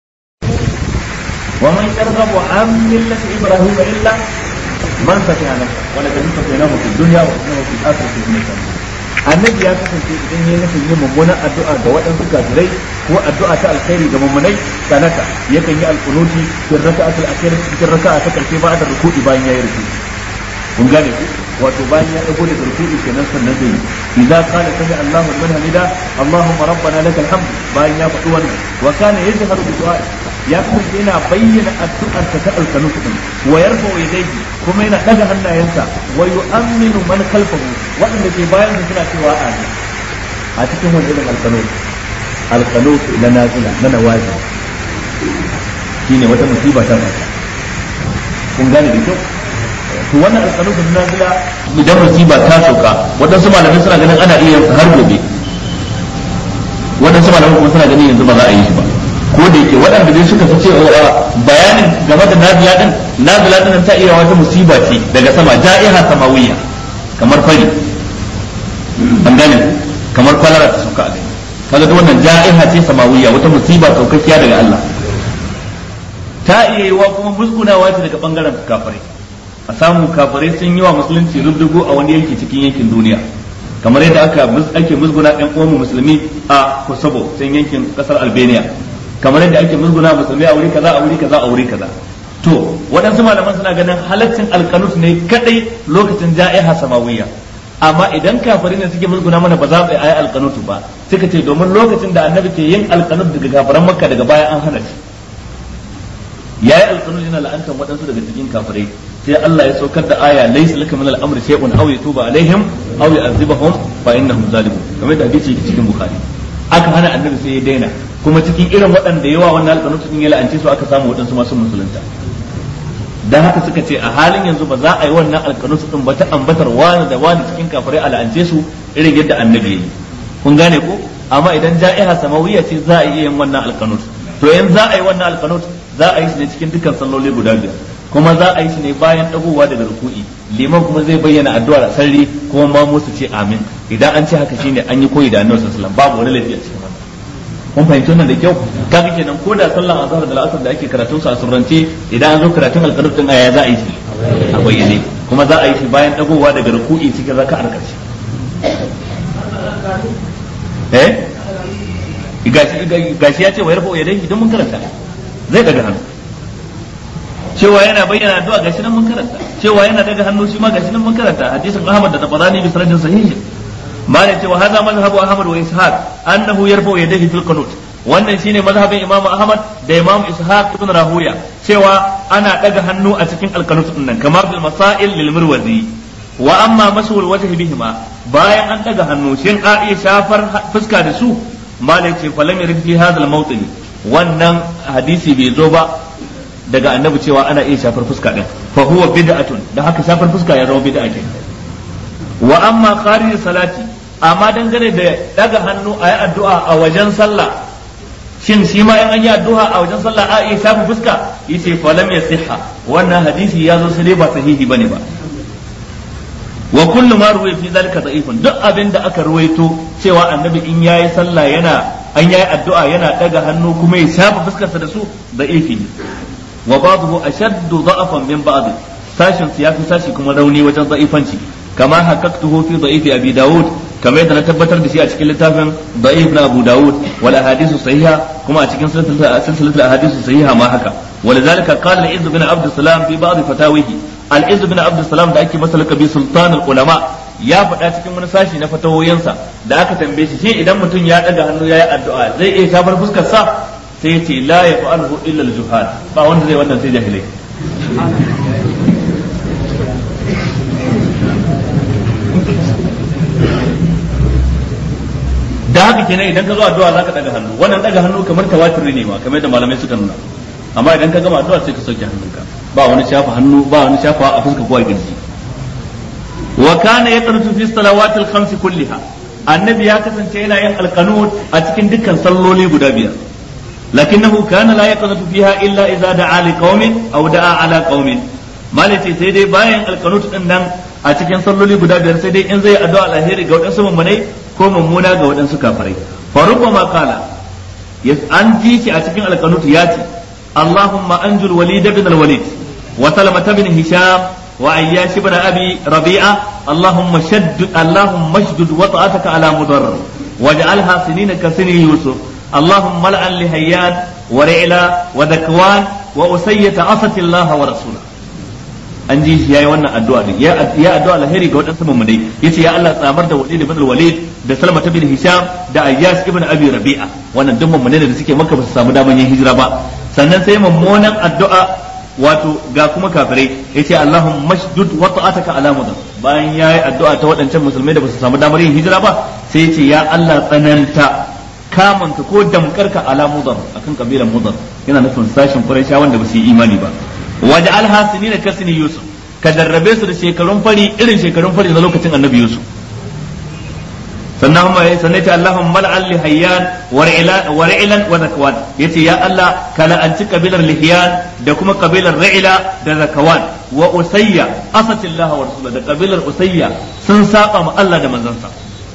wa man yarghabu an millati ibrahim illa man safiha nafsa wa la kadin safiha fi dunya wa innahu fil akhirati min al annabi ya kasance idan yayi nufin yin mummunan addu'a ga waɗansu kafirai ko addu'a ta alkhairi ga mummunai sanaka yakan yi alqunuti fi raka'atil akhirah cikin raka'a ta karshe ba'da ruku'i bayan yayi ruku'i kun gane ku wato bayan ya dago da ruku'i kenan sannan zai yi idza qala sami Allahu liman hamida Allahumma rabbana lakal hamd bayan ya faɗi wannan wa kana yajharu bi du'a ya kuma yana bayyana addu'ar ta ta alkanu din wa yarfa yadayhi kuma yana daga hannayensa wa yu'minu man khalfahu wanda ke bayan sa suna cewa amin a cikin wannan alkanu alkanu na nazila na nawazi shine wata musiba ta fata kun gane da kyau to wannan alƙalufin nazila idan musiba ta sauka waɗansu malamai suna ganin ana iya yansa har gobe waɗansu malamai kuma suna ganin yanzu ba za a yi shi ba ko da yake waɗanda dai suka fi cewa bayanin game da nazila din nazila din ta iya wata musiba ce daga sama ja'iha samawiyya kamar fari an gane kamar kwalara ta sauka a gani kaga duk wannan ja'iha ce samawiyya wata musiba saukakkiya daga Allah ta iya yiwa kuma musgunawa ce daga bangaren kafirai a samu kafirai sun yi wa musulunci rubdugu a wani yanki cikin yankin duniya kamar yadda aka ake musguna ɗan uwan musulmi a Kosovo sun yankin kasar Albania kamar yadda ake musguna musulmi a wuri kaza a wuri kaza a wuri kaza to waɗansu malaman suna ganin halaccin alkanut ne kadai lokacin ja'iha samawiyya amma idan kafirai ne suke musguna mana ba za mu yi alkanut ba suka ce domin lokacin da annabi ke yin alkanut daga kafiran makka daga baya an hana shi yayi alkanut yana la'antar waɗansu daga cikin kafirai sai Allah ya saukar da aya laysa laka min al-amri shay'un aw yatuba alaihim aw yu'adhibuhum fa innahum zalimun kamar da hadisi yake cikin bukhari aka hana annabi sai ya daina kuma cikin irin waɗanda yawa wannan alƙanutu din ya la'ance su aka samu waɗansu masu musulunta dan haka suka ce a halin yanzu ba za a yi wannan alqanut din ba ta ambatar wani da wani cikin kafirai al'ance su irin yadda annabi yayi kun gane ko amma idan ja'iha samawiyya ce za a iya yin wannan alqanut to yanzu za a yi wannan alqanut za a yi shi ne cikin dukkan salloli guda biyar kuma za a yi shi ne bayan dagowa daga ruku'i liman kuma zai bayyana addu'ar a sarri kuma ma musu ce amin idan an ce haka shine an yi koyi da annabi sallallahu alaihi wasallam babu wani laifi a cikin wannan kun fahimci wannan da kyau kaga kenan ko da sallan azhar da al'asr da ake karatun su a surrance idan an zo karatun alqanut din aya za a yi shi a bayyane kuma za a yi shi bayan dagowa daga ruku'i cikin raka'ar karshe eh gashi gashi ya ce wa yarfa yadayhi idan mun karanta zai daga hannu cewa yana bayyana addu'a gashi nan mun karanta cewa yana daga hannu shi ma gashi nan mun karanta hadisin Ahmad da Tabarani bi sanadin sahih malai cewa hadha mazhabu Ahmad wa Ishaq annahu yarfa yadayhi fil qunut wannan shine mazhabin Imam Ahmad da Imam Ishaq ibn Rahuya cewa ana daga hannu a cikin alqanut din nan kamar bil masail lil mirwazi wa amma mashhur wajhi bihima bayan an daga hannu shin a iya shafar fuska da su malai ce falam yarid fi hadha al mawtin wannan hadisi bai zo ba daga annabi cewa ana iya shafar fuska din fa huwa bid'atun da haka shafar fuska ya zama bid'a ke wa amma kharij salati amma dangane da daga hannu a yi addu'a a wajen sallah shin shi ma in an yi addu'a a wajen sallah a iya shafa fuska yace fa lam yasihha wannan hadisi ya zo sai ba sahihi bane ba wa kullu ma ruwaya fi zalika da'ifun duk abin da aka ruwaito cewa annabi in yayi sallah yana an yayi addu'a yana daga hannu kuma ya shafa fuskarsa da su da'ifi ne wa ba'dahu ashaddu da'afan min ba'd sashin ya fi sashi kuma rauni wajen da'ifanci kama hakaktuhu fi da'ifi abi daud kamar yadda na tabbatar da shi a cikin littafin da'if na abu daud wal ahadithu sahiha kuma a cikin silsilatul ahadithu sahiha ma haka ولذلك قال العز بن عبد السلام في بعض فتاويه العز بن عبد السلام da ake masa lakabi sultanul ulama ya faɗa cikin wani sashi na fatawoyinsa da aka tambaye shi shi idan mutum ya daga hannu yayi addu'a zai iya shafar fuskar sa sai ya ce la yaf'aluhu illa al-juhal ba wanda zai wannan sai jahilai da haka kenan idan ka zo addu'a zaka daga hannu wannan daga hannu kamar tawatiri ne ma kamar da malamai suka nuna amma idan ka gama addu'a sai ka sauke hannunka ba wani shafa hannu ba wani shafa a fuska ko a girji wa kana yaqnutu fi salawatil khams kulliha annabi ya kasance yana yin alqanut a cikin dukkan salloli guda biyar lakinnahu kana la yaqnutu fiha illa idza da'a li qaumin aw da'a ala qaumin malaci sai dai bayan alqanut din nan a cikin salloli guda biyar sai dai in zai addu'a alheri ga wadansu mummunai ko mummuna ga wadansu kafirai fa rubbama qala an ji shi a cikin alqanut ya ce اللهم أنجو الوليد بن الوليد وسلمة بن هشام وعياش بن أبي ربيعة اللهم شدد اللهم اشدد وطأتك على مضر واجعلها سنين كسن يوسف اللهم لعن لهيان ورعلا وذكوان وأسية عصت الله ورسوله an ji shi yayi wannan addu'a din ya ya addu'a alheri ga wadansu mummunai yace ya Allah tsamar da Walid ibn al-Walid da Salma bin Hisham da Ayyash ibn Abi Rabi'a wannan duk mummunai da suke Makka ba su samu daman yin hijira ba sannan sai mummunan addu'a wato ga kuma kafirai yace Allahumma mashdud wata'ataka ala mudar bayan yayi addu'a ta wadancan musulmai da ba su samu damar yin hijira ba sai yace ya Allah tsananta kamanta ko damkarka ala mudar akan kabilan mudar yana nufin sashin Quraisha wanda ba su yi imani ba waj'alha sinina kasni yusuf ka darrabe su da shekarun fari irin shekarun fari na lokacin annabi yusuf sannan kuma ya sanata allahumma mal'al lihayyan wa ra'ilan wa zakwan yace ya allah kala an ci kabilar lihyan da kuma kabilar ra'ila da zakwan wa usayya asatillah wa rasulullah da kabilar usayya sun saba ma allah da manzansa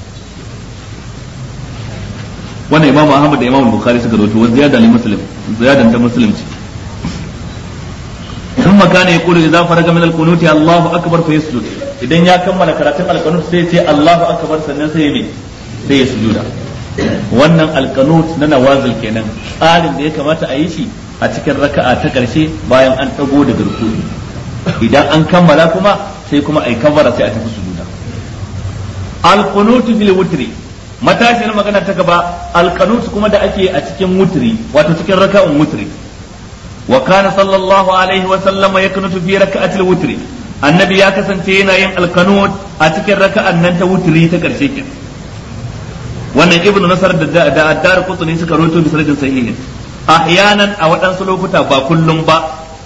wannan imam ahmad da imam bukhari suka rawaito wa ziyada li muslim ziyadan ta muslim ce ثم كان يقول إذا فرغ من القنوت الله أكبر فيسجد إذا يا كمل كراتين القنوت سيتي الله أكبر سنن سيمي سيسجد wannan alkanut na nawazil kenan tsarin da ya kamata a yi shi a cikin raka'a ta ƙarshe bayan an ɗago da garkuwa idan an kammala kuma sai kuma a yi kabbara sai a tafi sujuda alqunut fil wutri matashin magana ta gaba alqanut kuma da ake a cikin wutri wato cikin raka'un wutri وكان صلى الله عليه وسلم يكنت في ركعة الوتر النبي يا كسنتي yana yin alkanut a cikin raka'an nan ta wutri ta karshe kin wannan ibnu nasar da da addar qutni suka rawaito bi sanadin sahihin ahyanan a wadansu lokuta ba kullum ba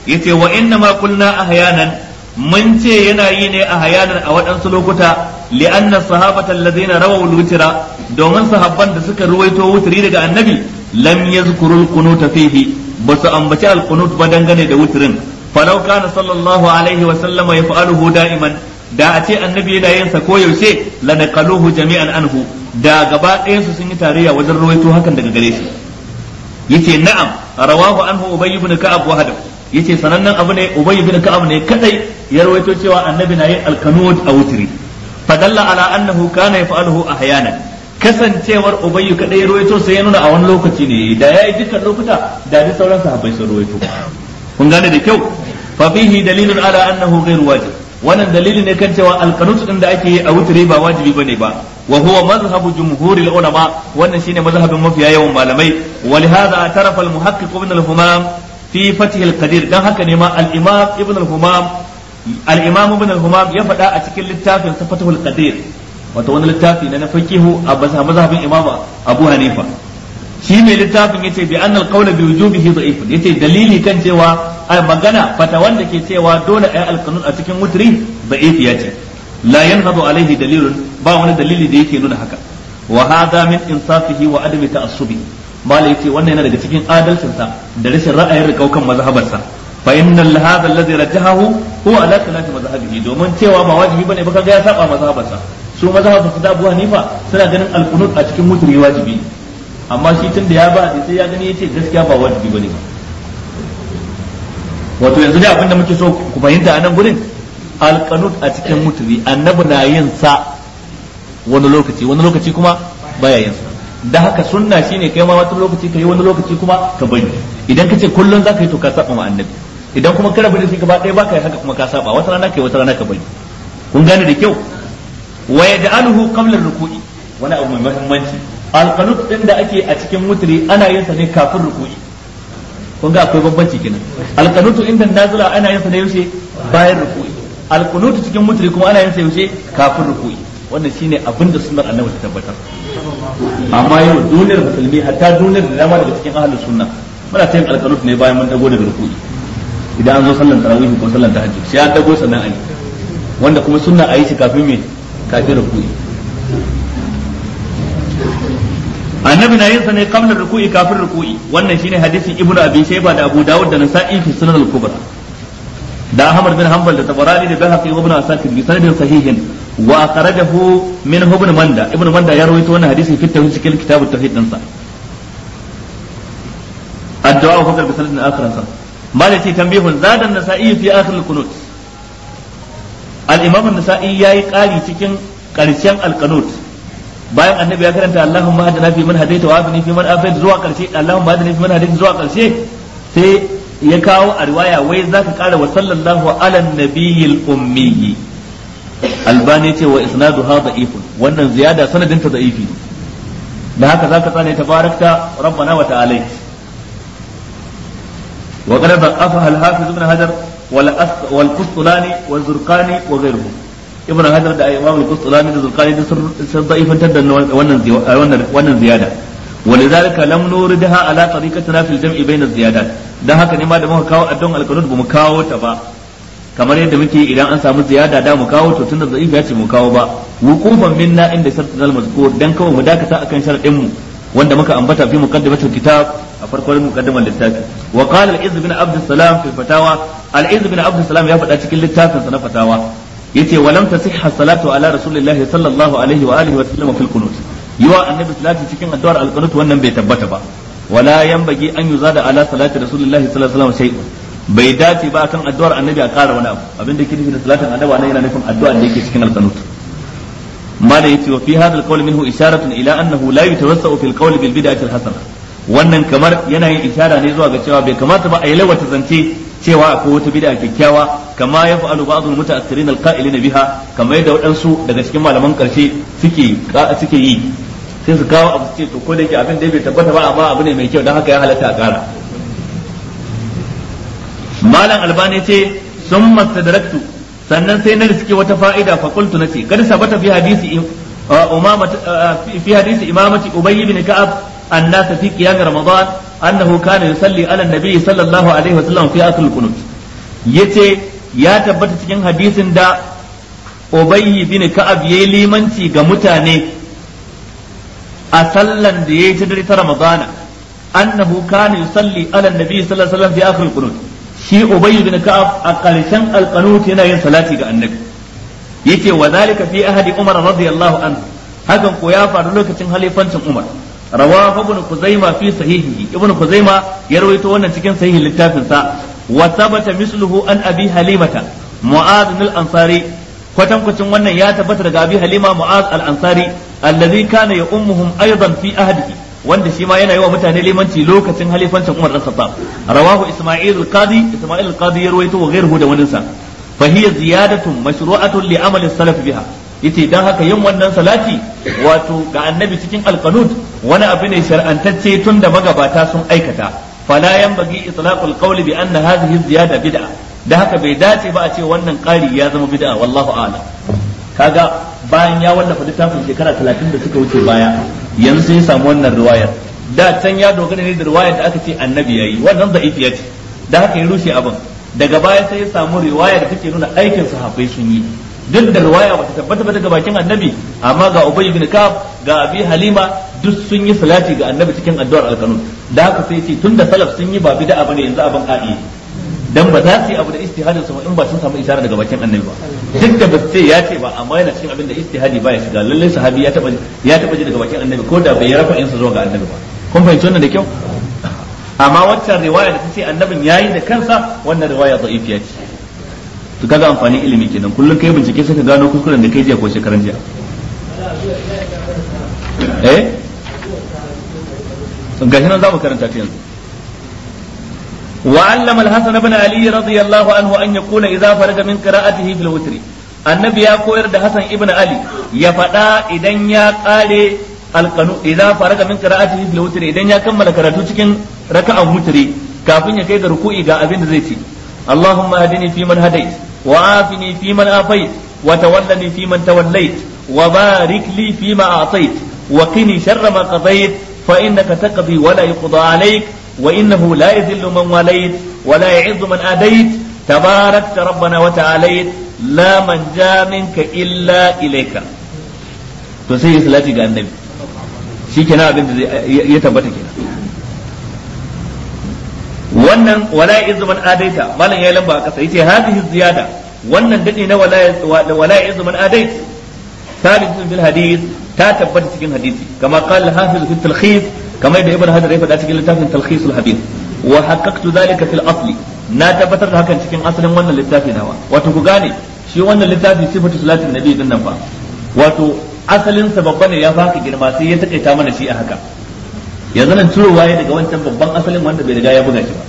yace wa inna ma qulna ahyanan mun ce yana yi ne ahyanan a waɗansu lokuta li'anna sahabata alladhina rawaw al-witra domin sahabban da suka ruwaito wutri daga annabi lam yazkuru al-qunut fihi basu ambaci al-qunut ba dangane da wutrin falau kana sallallahu alaihi wa sallama yaf'aluhu da'iman da a ce annabi yana yin sa koyaushe lanaqaluhu jami'an anhu da gaba ɗayan su sun yi tarayya wajen ruwaito hakan daga gare shi yace na'am rawahu anhu ubay ibn ka'ab wahdahu yace sanannen abu ne ubay ibn ka'ab ne kadai ya rawaito cewa annabi na yin alkanud a wutri fadalla ala annahu kana yaf'aluhu ahyana kasancewar ubay kadai ya rawaito sai ya nuna a wani lokaci ne da yayi dukkan lokuta da duk sauran sahabbai sun rawaito kun gane da kyau fa fihi dalilun ala annahu ghairu wajib wannan dalili ne kan cewa alqanut din da ake yi a wutri ba wajibi bane ba wa huwa mazhabu jumhuril ulama wannan shine mazhabin mafiya yawan malamai wa li hadha atarafa al muhaqqiq ibn al humam fi fath al qadir dan haka ne ma al imam ibn al humam al imam ibn al humam ya faɗa a cikin littafin fathul qadir wato wani littafi ne na fiqhu a mazhabin imam abu hanifa shi mai littafin yace bi annal qawla bi wujubihi da'if yace dalili kan cewa ai magana fata wanda ke cewa dole ai alqanun a cikin mutri da'if yace la yanhadu alaihi dalilun ba wani dalili da yake nuna haka wa hadha min insafihi wa adami ta'assubi malai yace wannan yana daga cikin adalcin sa da rashin ra'ayin rikaukan mazhabarsa fa innal hadha alladhi rajjahahu huwa ala khilafi mazhabihi domin cewa ba wajibi bane ba kaga ya saba mazhabarsa su mazhabar su da Abu Hanifa suna ganin alqunut a cikin mutri wajibi amma shi tun da ya ba sai ya gani yace gaskiya ba wajibi bane ba wato yanzu dai abinda muke so ku fahimta a nan gurin alqanut a cikin mutri annabi na yin sa wani lokaci wani lokaci kuma baya yin sa da haka sunna shine kai ma wani lokaci kai wani lokaci kuma ka bari idan kace kullun zaka yi to ka saba ma annabi idan kuma ka rabu da shi gaba ɗaya baka yi haka kuma ka saba wata rana kai wata rana ka bari kun gane da kyau wa yaj'aluhu qabla ar-ruku'i wani abu mai muhimmanci alqanut din da ake a cikin mutri ana yin sa ne kafin ruku'i kun ga akwai bambanci kenan alqanutu inda nazila ana yin sa ne yaushe bayan ruku'i alqunutu cikin mutri kuma ana yin sa yaushe kafin ruku'i wannan shine abin da sunnar annabi ta tabbatar amma yau duniyar musulmi hatta duniyar da dama daga cikin ahlus sunna muna ta yin alqanut ne bayan mun dago daga ruku'i idan an zo sallan tarawih ko sallan tahajjud sai an dago sannan an yi wanda kuma sunna a yi shi kafin me kafin ruku'i annabi na yin sa ne qabla ruku'i kafin ruku'i wannan shine hadisin ibnu abi shayba da abu dawud da nasa'i fi sunan al-kubra da ahmad bin hanbal da tabarani da bahaqi ibn asakir bi sanadin sahihin wa akhrajahu min ibn manda ibn manda ya rawaito wannan hadisi fi tawhid cikin kitab at-tauhid din sa addu'a fa bi sanadin akhar sa malati tanbihun zada an-nasa'i fi akhir al-qunut al-imam an-nasa'i yayi qali cikin karshen al-qunut bayan annabi ya karanta Allahumma hadina fi man hadaita wa afini fi man afait zuwa karshe Allahumma hadina fi man hadaita zuwa karshe sai ya kawo a riwaya wai zaka kara wa sallallahu ala nabiyil ummi albani ce wa isnadu ha da'ifun wannan ziyada sanadin ta da'ifi da haka zaka tsane tabarakta rabbana wa ta'ala wa qad da'afa al-hafiz ibn hajar wal wal qustulani wal zurqani wa ghayruhum ibn hajar da imam al-qustulani da zulqani da sun da'ifantar da wannan wannan wannan ziyada walidhalika lam nuridha ala tariqatina fil jam'i bayna az-ziyadat dan haka ne ma da muka kawo addon al-qunut bamu kawo ta ba kamar yadda muke idan an samu ziyada da mu kawo to tunda da'if ya ce mu kawo ba wuqufan minna inda shartul al-mazkur dan kawai mu dakata akan sharadin mu wanda muka ambata fi muqaddimatul kitab a farkon muqaddimar littafi wa qala al-izz bin abd salam fi fatawa al-izz bin abd salam ya faɗa cikin littafin sa na fatawa yace walam tasihha salatu ala rasulillahi sallallahu alaihi wa alihi wa sallam fil qunut yiwa annabi salati cikin addu'ar al-qunut wannan bai tabbata ba wala yanbaghi an yuzada ala salati rasulillahi sallallahu alaihi wa sallam shay'un bai dace ba kan addu'ar annabi a ƙara wani abu abinda yake nufi da salatin annabi nan yana nufin addu'a da yake cikin al-qunut mala yace wa fi hadha al-qawl minhu isharatun ila annahu la yatawassau fil qawl bil bid'ati al-hasana wannan kamar yana yin ishara ne zuwa ga cewa bai kamata ba a yi lawata zance cewa akwai wata bid'a kyakkyawa kama ya fa'alu ba'dul muta'akhirin al-qa'ilin biha kamar yadda waɗansu daga cikin malaman karshe suke suke yi sai su kawo abu ce to ko da yake abin da bai tabbata ba amma abu ne mai kyau dan haka ya halatta a ƙara malam albani ce sun mastadraktu sannan sai na riske wata fa'ida fa qultu nace kada sabata fi hadisi umama fi hadisi imamati ubay ibn ka'ab الناس في قيام رمضان أنه كان يصلي على النبي صلى الله عليه وسلم في آخر القنوت yace ya tabbata cikin hadisin da Ubayy bin Ka'ab yayi limanci ga mutane a sallan da yayi ta dare ta Ramadana annahu kana yusalli ala nabi sallallahu alaihi wasallam fi akhir al-qunut shi Ubayy bin Ka'ab a karshen al-qunut yana yin salati ga annabi yace wa zalika fi ahadi Umar radiyallahu anhu hakan ko ya faru lokacin halifancin Umar rawahu ibn Kuzaima fi sahihihi ibn Kuzaima ya rawaito wannan cikin sahihin littafin sa wa thabata misluhu an abi halimata mu'adh al-ansari kwatan kwacin wannan ya tabbata daga abi halima mu'adh al-ansari alladhi kana ya ummuhum aidan fi ahdihi wanda shi ma yana yi wa mutane limanci lokacin halifancin Umar dan Khattab rawahu Isma'il al-Qadi Isma'il al-Qadi ya rawaito wa ghayruhu da wannan sa fa hiya ziyadatun mashru'atun li amali salaf biha yace dan haka yin wannan salati wato ga annabi cikin al-qanut wani abu ne shar'antacce tun da magabata sun aikata fala yanbaghi itlaqul qawli bi anna hadhihi ziyada bid'a da haka bai dace ba a ce wannan ƙari ya zama bid'a wallahu a'lam kaga bayan ya wallafa littafin shekara talatin da suka wuce baya yanzu sai ya samu wannan riwayar da can ya dogara ne da riwayar da aka ce annabi yayi wannan da'ifiya ce da haka ya rushe abin daga baya sai ya samu riwayar da take nuna aikin sahabbai sun yi duk da riwaya bata tabbata ba daga bakin annabi amma ga Ubay ibn Ka'ab ga Abi Halima duk sun yi salati ga annabi cikin addu'ar al-qanut da haka sai ce tunda salaf sun yi ba bid'a bane yanzu abin a'i dan ba za su yi abu da istihadin su in ba sun samu isharar daga bakin annabi ba duk da ba sai ya ce ba amma yana cikin abin da istihadi ba ya shiga lalle sahabi ya taba ya taba ji daga bakin annabi ko da bai rafa in sa zuwa ga annabi ba kun fahimci wannan da kyau amma waccan riwaya da tace annabin yayi da kansa wannan riwaya da'ifiya ce to kaga amfanin ilimi kenan kullun kai bincike sai ka gano kuskuren da kai jiya ko shekaran jiya eh gashi nan za mu karanta ta yanzu وعلم الحسن بن علي رضي الله عنه أن يقول إذا فرغ من قراءته في الوتر النبي يقول ده حسن ابن علي يفدا إذن يا قال القنوت إذا فرغ من قراءته في الوتر إذن يا كمل قراءته cikin raka'a wutri kafin ya kai ga ruku'i ga abin da zai ce Allahumma hadini fi man hadait wa afini fi man afait wa tawallani fi man tawallait wa barik li fi ma a'tait wa qini sharra ma qadait fa innaka taqdi wa la yuqda alayk وإنه لا يذل من وليت ولا يعز من آديت تباركت ربنا وتعاليت لا من جاء منك إلا إليك to sai ya salati ga annabi shi kenan abin da ya tabbata kenan wannan wala ya'izu man adaita malan yayi lamba a kasa yace hadhihi ziyada wannan dade na wala wala ya'izu man adait thabit bil hadith ta tabbata cikin hadisi kama qala al-hafiz fi at-talkhis kamar da ibn hajar ya faɗa cikin littafin talkhisul habib wa haqqaqtu dhalika fil asli na tabbatar da hakan cikin asalin wannan littafi nawa wato ku gane shi wannan littafi sifatu salatin nabi din nan fa wato asalin sa babba ne ya baka girma sai ya takaita mana shi a haka yanzu nan turowa ya daga wancan babban asalin wanda bai riga ya buga shi ba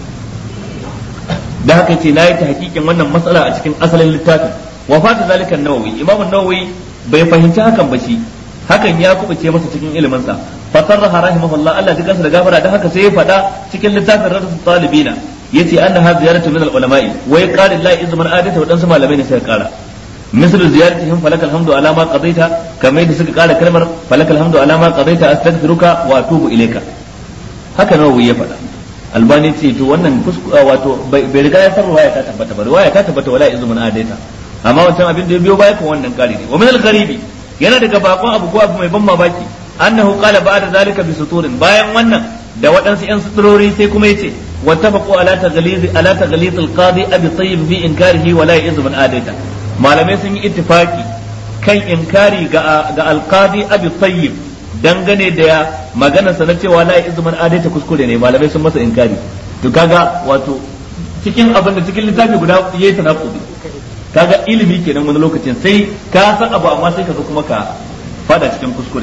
da haka ce nayi ta hakikin wannan matsala a cikin asalin littafin wa fata zalika an-nawawi imam an-nawawi bai fahimci hakan ba shi hakan ya kubuce masa cikin ilimin sa fasarraha rahimahullah Allah dukan sa da gafara dan haka sai ya fada cikin littafin Rasul Talibina yace annaha ziyaratu min al-ulama'i wa yaqala la izman adata wadansu malamai ne sai kara misal ziyaratihim falakal hamdu ala ma qadaita kamar da suka kara kalmar falakal hamdu ala ma qadaita astaghfiruka wa atubu ilayka haka nawawi ya fada albani ce to wannan wato bai riga ya sarwa ya ta tabbata ba riwaya ta tabbata wala izman adata amma wancan abin da ya biyo baya kan wannan kari ne wa min al-gharibi yana daga bakon abu ko abu mai ban mamaki annahu qala ba'da zalika bi suturin bayan wannan da waɗansu yan suturori sai kuma yace wattafaqu ala taghliz ala taghliz al-qadi abi tayyib fi inkarihi wa la yu'izzu man adaita malamai sun yi ittifaki kan inkari ga ga al-qadi abi tayyib dangane da magana sa na cewa la yu'izzu man adaita kuskure ne malamai sun masa inkari to kaga wato cikin abin da cikin littafi guda yayi tanaqubi kaga ilimi kenan wani lokacin sai ka san abu amma sai ka zo kuma ka fada cikin kuskure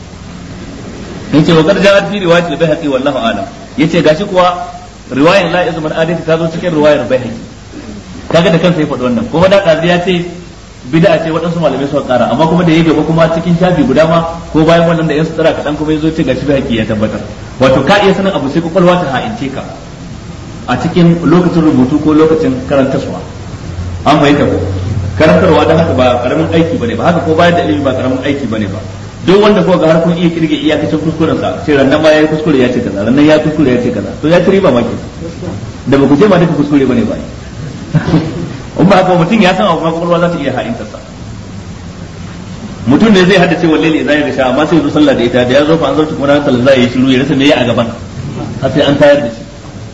yace wa garja fi riwayat al-bayhaqi wallahu a'lam yace gashi kuwa riwayar la izman adati ta zo cikin riwayar bayhaqi kaga da kansa ya faɗi wannan kuma da kazi ya ce bid'a ce waɗansu malamai suka ƙara amma kuma da yake gaba kuma cikin shafi guda ma ko bayan wannan da yan sutura kaɗan kuma yazo ce gashi bayhaqi ya tabbatar wato ka iya sanin abu sai kwakwalwa ta ha'ince ka a cikin lokacin rubutu ko lokacin karantaswa an bai ta ko karantarwa dan haka ba karamin aiki bane ba haka ko bayar da ilimi ba karamin aiki bane ba duk wanda ko ga har kun iya kirge iyakacin kuskuren sa sai rannan ma yayi kuskure ya ce kaza rannan ya kuskure ya ce kaza to ya ci riba ma ke da ba ku je ma duka kuskure bane ba in ba haka mutum ya san abu kwakwalwa za ta iya ha'intarsa mutum ne zai haddace wa lalle idan ya ga sha amma sai ya zo sallah da ita da ya zo fa an zarta kuma ran sallah zai yi shiru ya rasa me ya a gaban har sai an tayar da shi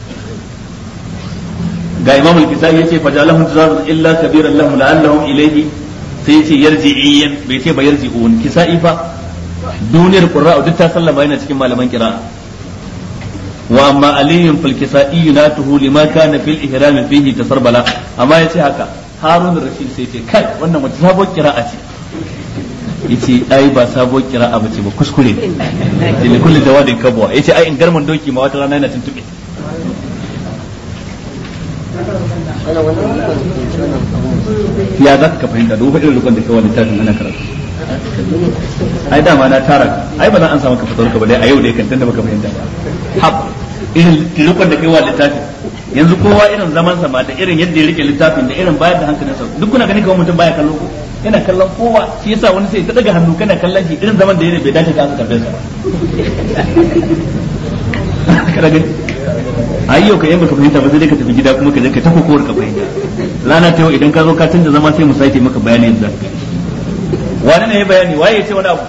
ga imam al-kisai yace fajalahum tazarrun illa kabiran lahum la'allahum ilayhi sai yace yarji'iyyan bai ce ba yarji'un kisai fa duniyar qurra'u duk ta sallama yana cikin malaman qira'a wa amma aliyyun fil kisai yunatuhu lima kana fil ihram fihi tasarbala amma yace haka harun rashid sai yace kai wannan wata sabon qira'a ce yace ai ba sabon qira'a bace ba kuskure ne li kulli jawadin kabwa yace ai in garman doki ma wata rana yana tuntube ya za ka fahimta da wani irin rukun da kawai littafin ana karatu ai dama na tara ai ba za an samu ka fitar ka ba dai a yau da kan tunda baka fahimta ba hab irin rukun da kawai littafin yanzu kowa irin zaman sa ma da irin yadda ya rike littafin da irin bayar da hankalinsa duk kuna gani kawai mutum baya kallo ko yana kallon kowa shi yasa wani sai ta daga hannu kana kallon shi irin zaman da yake bai dace ka aka karbe sa ba kada gani ayyau ka yin baka fahimta ba sai dai ka tafi gida kuma ka je ka tafi kowar ka fahimta rana ta yau idan ka zo ka canza zama sai mu sake maka bayani yadda wani ne ya bayani waye ya ce wani abu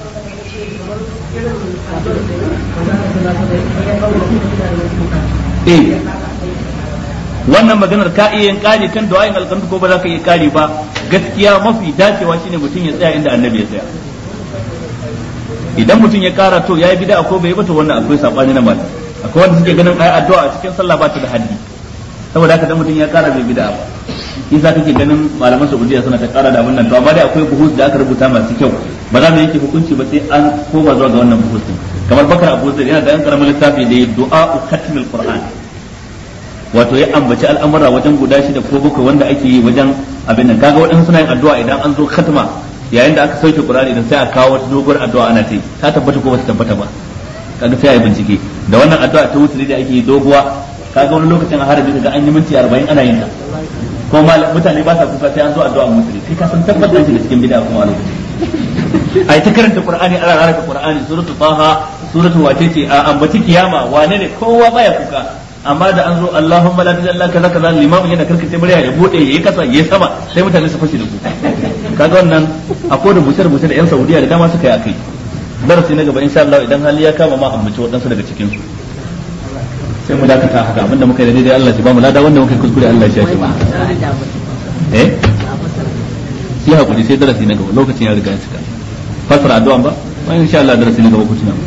eh wannan maganar ka iya yin kari kan du'ayin alqanut ko ba za ka iya kari ba gaskiya mafi dacewa shine mutum ya tsaya inda annabi ya tsaya idan mutum ya kara to yayi bid'a ko bai ba to wannan akwai sabani na mata akwai wanda suke ganin ayi addu'a a cikin sallah ba ta da haddi saboda haka dan mutum ya kara bai bid'a ba isa kake ganin malaman Saudiya suna ta kara da abin nan to amma dai akwai buhus da aka rubuta masu kyau ba za mu yanke hukunci ba sai an koma zuwa ga wannan buhus din kamar Bakar Abu Zaid yana da yan karamin littafi da du'a khatmil Qur'an wato ya ambaci al'amura wajen guda shida ko bakwai wanda ake yi wajen abin nan kaga wadansu suna yin addu'a idan an zo khatma yayin da aka sauke Qur'ani idan sai a kawo wata doguwar addu'a ana ta yi ta tabbata ko ba ta tabbata ba kaga sai a yi bincike da wannan addu'a ta wuturi da ake yi doguwa kaga wani lokacin a harabi kaga an yi minti arba'in ana yin ta ko mutane ba sa kusa sai an zo addu'a wuturi kai ka san tabbatar da cikin bid'a kuma a lokacin ai ta karanta Qur'ani ana raraka Qur'ani suratul Taha suratul watiti a ambaci kiyama wane ne kowa baya kuka amma da an zo Allahumma la ilaha illa kaza kaza limamin yana karkace murya ya bude yayi kasa yayi sama sai mutane su fashi da ku kaga wannan akwai rubuce rubuce da yan Saudiya da dama suka yi akai darasi na gaba insha Allah idan hali ya kama ma ambaci wadansu daga cikin su sai mu dakata haka abinda muka yi da daidai Allah ya ba mu lada wanda muka yi kuskure Allah ya shafe mu eh sai hakuri sai darasi na gaba lokacin ya riga ya cika fasara addu'a ba wai insha Allah darasi na gaba ku tuna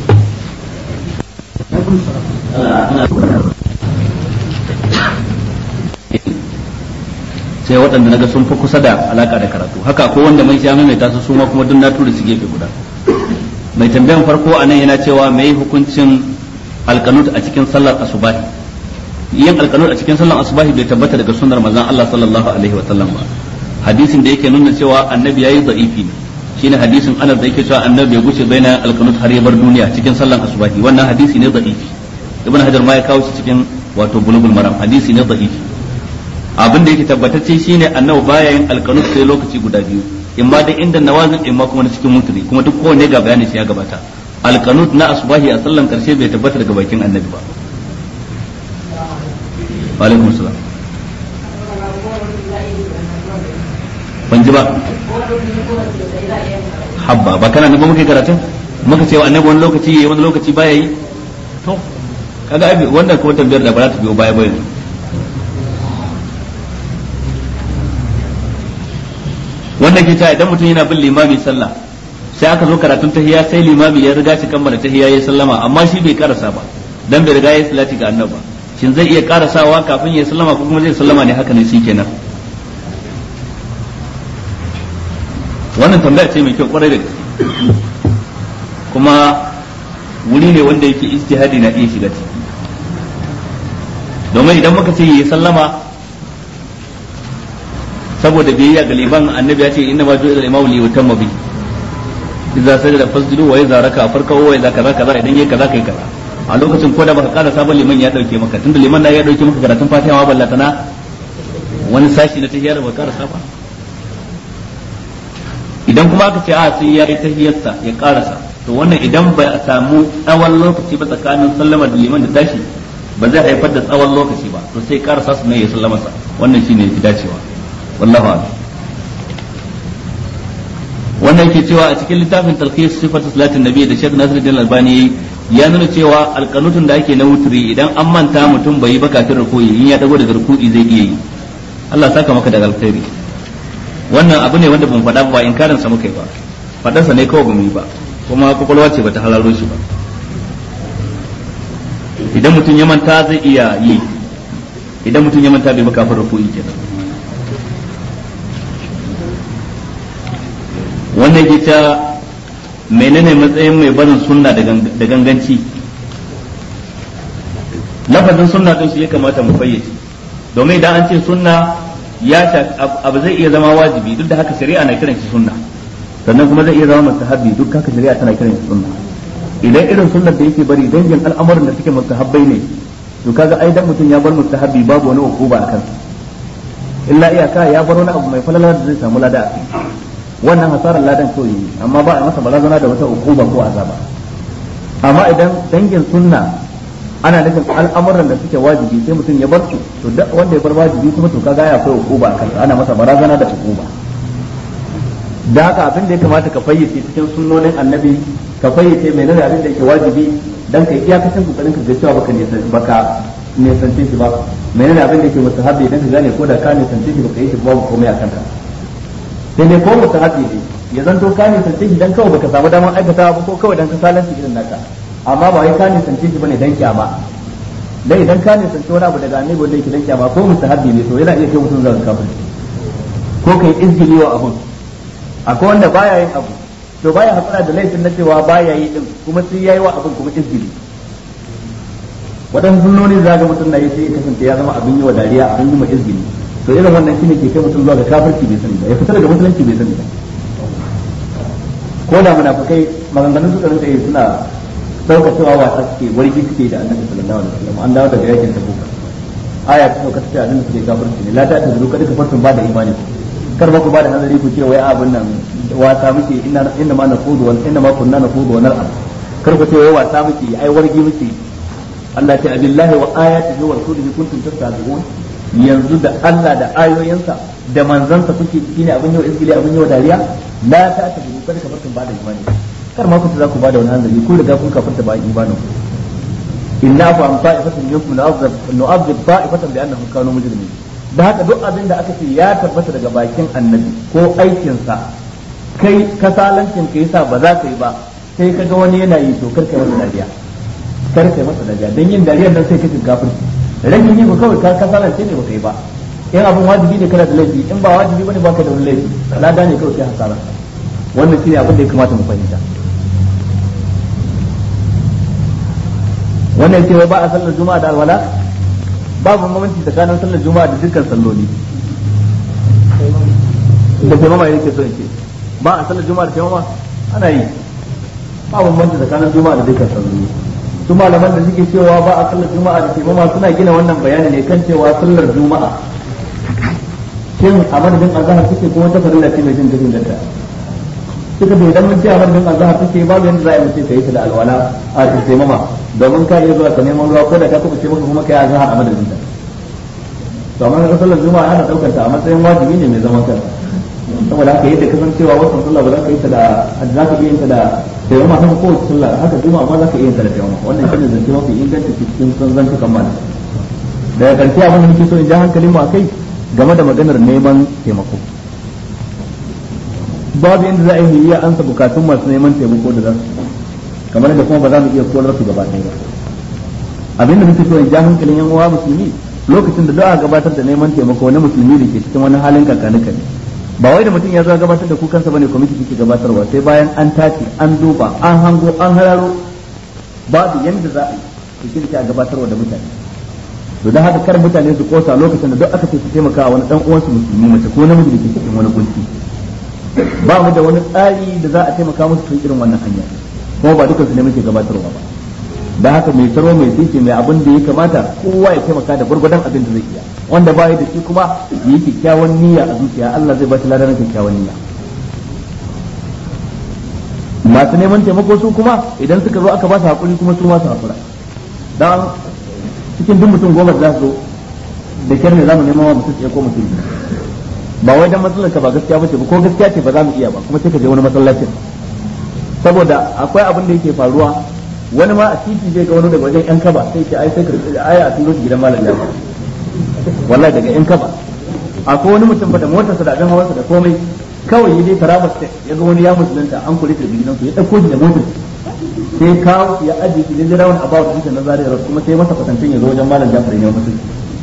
sai waɗanda naga sun fi kusa da alaka da karatu haka ko wanda mai sha mai tasu su ma kuma duk na tura su gefe guda mai tambayan farko anan yana cewa mai hukuncin alqanut a cikin sallar asubahi yin alqanut a cikin sallar asubahi bai tabbata daga sunnar manzon Allah sallallahu alaihi wa sallam ba hadisin da yake nuna cewa annabi yayi da'ifi ne shine hadisin Anas da yake cewa annabi ya guce baina alqanut har ya bar duniya cikin sallar asubahi wannan hadisi ne da'ifi ibn hajar ma ya kawo shi cikin wato bulugul maram hadisi ne da'ifi abin da yake tabbatacce shine annabi baya yin alqanut sai lokaci guda biyu imma da inda nawazil imma kuma na cikin mutri kuma duk kowanne ga bayani shi ya gabata alqanut na asbahi a sallan karshe bai tabbata daga bakin annabi ba wa alaikum salam ban ji ba habba ba kana nan ba muke karatun muka ce wa annabi wani lokaci yayi wani lokaci baya yi to kaga ai wannan ko tambayar da ba za ta biyo baya ba yanzu wannan ke ta idan mutum yana bin limami sallah sai aka zo karatun tahiyya sai limami ya riga shi kammala tahiyya ya sallama amma shi bai karasa ba dan bai riga ya salati ga annabi shin zai iya karasawa kafin ya sallama ko kuma zai sallama ne haka ne shikenan wannan tambaya ce mai kyau kwarai da gaske kuma wuri ne wanda yake ijtihadi na iya shiga ciki domin idan muka ce yi sallama saboda biyayya ga liman annabi ya ce inna ma ju'ila al-imamu li yutamma bi idza sajada fasjudu wa idza raka farka'u wa idza kaza kaza idan yayi kaza kai kaza a lokacin ko da baka kada sabon liman ya dauke maka tunda liman na ya dauke maka karatun Fatiha ma ballatana wani sashi na tahiyar ba karasa ba idan kuma aka ce a sai ya yi tahiyarsa ya karasa to wannan idan ba a samu tsawon lokaci ba tsakanin sallama da liman da tashi ba zai haifar da tsawon lokaci ba to sai karasa su ne ya sallama sa wannan shine fi dacewa wallahu a'lam. wannan yake cewa a cikin littafin talqis sifatu salatin nabi da Sheikh Nasiruddin Albani ya nuna cewa alqanutun da ake na wutri idan an manta mutum bai yi ba kafin ruku'i in ya dago daga ruku'i zai iya yi. Allah saka maka da alkhairi. wannan abu ne wanda ban faɗa ba inkarin sa muka yi ba, faɗansa ne kawai bamu yi ba, kuma kwakwalwa ce bata halaro shi ba. idan mutum ya manta zai iya yi, idan mutum ya manta bai ba kafin ruku'i kenan. wannan ke ta menene matsayin mai barin sunna da ganganci? lafazin sunna din shi ya kamata mu fayyace, domin idan an ce sunna ya abu zai iya zama wajibi, duk da haka shari'a na kiran shi sunna, sannan kuma zai iya zama mustahabbi, duk haka shari'a tana kiran shi sunna. idan irin sunnar da yake bari dangin al'amuran da suke mustahabbai ne, to kaga ai dan mutum ya bar mustahabbi babu wani hukuma akan sa, illa iyaka ya bar wani abu mai falala da zai samu lada a kai, wannan hasarar ladan kawai ne, amma ba a masa barazana da wata hukuma ko azaba. amma idan dangin sunna ana nufin al'amuran da suke wajibi sai mutum ya bar su, to duk wanda ya bar wajibi kuma to kaga ya akwai hukuma akan sa, ana masa barazana da hukuma. da haka abin da ya kamata ka fayyace cikin sunnonin annabi, ka fayyace menene abin da yake wajibi dan kai iyakacin kokarin ka ga cewa baka ne baka ne sance shi ba, menene abin da yake mustahabi dan ka gane ko da ka ne sance shi baka yi shi babu komai akan ka. sai dai ko mustahabi ne ya zanto ka ne sance shi dan kawai baka samu damar aikata ba, ko kawai dan ka salanci irin naka, amma ba wai ka ne sance shi bane dan kyama. dai idan ka ne sance wani abu daga annabi wanda yake dan kyama ko mustahabi ne, to yana iya kai mutum zuwa kafirci ko kai izgili wa abun. akwai wanda baya yin abu to baya hakura da laifin na cewa baya yi din, kuma sai yayi wa abin kuma izgili. wadan sunnoni zaga mutum na yi sai ya kasance ya zama abin yi wa dariya, abin yi wa izgili, to irin wannan shine ke kai mutum zuwa ga kafirci bai sani ba, ya fita daga musulunci bai sani ba. ko da munafikai maganganun suka rinka yi suna dauka cewa wasa suke warki suke da annabi sallallahu alaihi wasallam, an dawo daga yakin tabuk aya ta sauka ta annabi suke kafirci ne, la ta ta zuka duka farkon ba da imani, kar ba ku ba da hanzari ku ce wai abin nan wasa muke, inna inna ma naqudu wal inna ma kunna naqudu wa nal'ab, kar ku ce wai wasa muke ai wargi muke. Allah ta abillahi wa ayatihi wa rasulihi kuntum tastahzi'un, yanzu da Allah da ayoyinsa da manzansa kuke shine abin yau izgili abin yau dariya. la ta ta bi kada ka farkin ba da imani, kar ma ku za ku ba da wani hanzari ko riga kun kafarta ba imanin ku. inna fa am ta'ifatun minkum nu'azzib nu'azzib ta'ifatan bi annahum kanu mujrimin. da haka duk abin da aka ce ya tabbata daga bakin annabi ko aikinsa, kai kasalancin ka yasa ba za ka yi ba, sai ka ga wani yana yi, to kar kai masa dariya, kar kai masa dariya, dan yin dariyar nan sai kake kafirci. rashin yi ko kawai ka kasalance ne baka yi ba, in abin wajibi ne kana da laifi, in ba wajibi bane baka da wani laifi, lada ne kawai sai hasara. wannan shine abin da ya kamata mu fahimta. wannan yake wai ba a sallar juma'a da alwala, babu bambanci tsakanin sallar juma'a da dukkan salloli. da ke mama yake so in ce ba a sallar juma'a da ke mama ana yi, ba bambanci tsakanin juma'a da dukkan salloli. su malaman da suke cewa ba a sallar juma'a da ke mama suna gina wannan bayani ne kan cewa sallar juma'a shin a madadin azhar take ko wata farilla ce mai jin gashin danta. suka bai dan mun ce a madadin azhar take babu yanda za a yi mutum kai ta da alwala a ce mama, domin ka iya zuwa ka neman ruwa ko da ka kuma ce maka kuma kai azhar a madadin ta. to amma ga sallar juma'a ana daukar ta a matsayin wajibi ne mai zaman kansa, saboda haka yadda ka san cewa wannan sallah ba za ka yi ta da za ka iya yin ta da tayyama haka ko sallah haka juma'a ma za ka iya yin ta da tayyama. wannan shine zance mafi inganci cikin zantukan malamai. daga karshe abin da nake so in ja hankalin mu akai game da maganar neman taimako, babu yadda za a yi iya ansa bukatun masu neman taimako da za su, kamar da kuma ba za mu iya kolar su gaba ɗaya ba. abin da muke so in ja hankalin yan uwa musulmi, lokacin da za a gabatar da neman taimako na musulmi da ke cikin wani halin kakanika ne, ba wai da mutum ya zo gabatar da kukansa bane kwamiti suke gabatarwa, sai bayan an tace an duba an hango an hararo babu yanda za a yi su kirki a gabatarwa da mutane. to dan haka kar mutane su kosa lokacin da duk aka ce su taimaka wani dan uwansu musulmi mace ko namiji da ke cikin wani kunci, ba mu da wani tsari da za a taimaka musu tun irin wannan hanya, kuma ba dukansu ne muke gabatarwa ba. da haka mai taro mai tsinke mai abin da ya kamata kowa ya taimaka da gurgurdan abin da zai iya, wanda ba da shi kuma yi kyakkyawan niyya a zuciya, Allah zai ba shi ladan kyakkyawan niyya. masu neman taimako su kuma idan suka zo aka ba su hakuri kuma su ma su hakura, dan cikin duk mutum goma za su zo da kyar ne zamu neman wa mutum tsaye ko mutum ba wai dan matsalar ka ba gaskiya bace ba ko gaskiya ce ba za mu iya ba kuma sai ka je wani masallacin saboda akwai abin da yake faruwa wani ma a titi zai ga wani daga wajen yan kaba sai ce ai sai ka ai a turo shi gidan malam ya ba wallahi daga yan kaba akwai wani mutum fa da motarsa da abin hawarsa da komai kawai ya je Taraba State ya ga wani ya musulunta an kure ta gidansu ya dauko shi da motar sai kawo ya aje shi da jirawan about din na Zaria kuma sai masa kwatancin ya zo wajen malam Jafar ne musulunci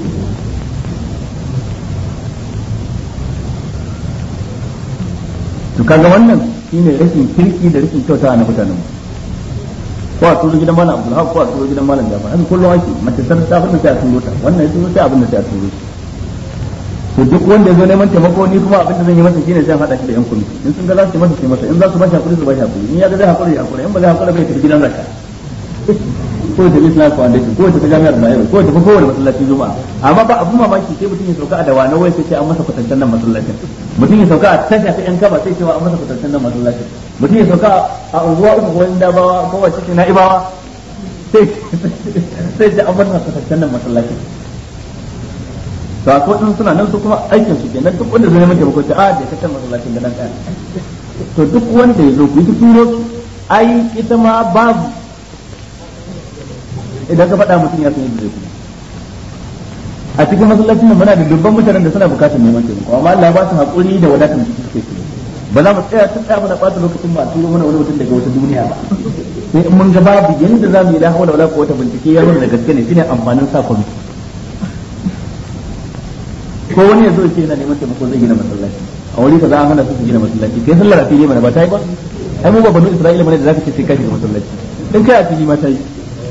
to kaga wannan shine rashin kirki da rashin kyautawa na mutanen mu ko a turo gidan malam Abdul Haq ko a turo gidan malam Jafar an kullum ake mace tar ta fada sai a turo ta wannan yaso sai abin da sai a turo shi to duk wanda ya zo neman taimako ni kuma abin da zan yi masa shine sai hada shi da yan komiti in sun ga za su masa sai masa in za su ba shi hakuri su ba shi hakuri in ya ga zai hakuri ya hakuri in ba zai hakuri bai tafi gidan zakka ko da Islam Foundation ko da jami'ar Bayero ko da kowane masallacin Juma'a amma ba abun mamaki sai mutum ya sauka a dawana wai sai an masa kwatancan nan masallacin mutum ya sauka a tasha ta yan kaba sai cewa an masa kwatancan nan masallacin mutum ya sauka a unguwa uku ko wanda bawa ko wace ce na ibawa sai sai da an masa kwatancan nan masallacin to ko din suna nan su kuma aikin su kenan duk wanda zai mata mako ta a da kace masallacin da nan kai to duk wanda ya zo ku yi turo ai ita ma babu idan ka faɗa mutum ya san yadda zai kuma a cikin masallacin nan muna da dubban mutanen da suna bukatar neman taimako amma Allah ya ba su hakuri da wadatar da suke so ba za mu tsaya tun tsaya muna ɓata lokacin ba turo mana wani mutum daga wata duniya ba sai in mun ga babu yanda za mu yi la hawla wala quwwata bincike ya nuna da gaske ne shine amfanin sa kwamiti ko wani ya zo ce yana neman taimako zai gina masallaci a wuri ka za a hana su su gina masallaci kai sallar a fili mana ba ta yi ba ai mu ba banu Isra'ila mana da zaka ce sai ka shiga masallaci in kai a fili ma ta yi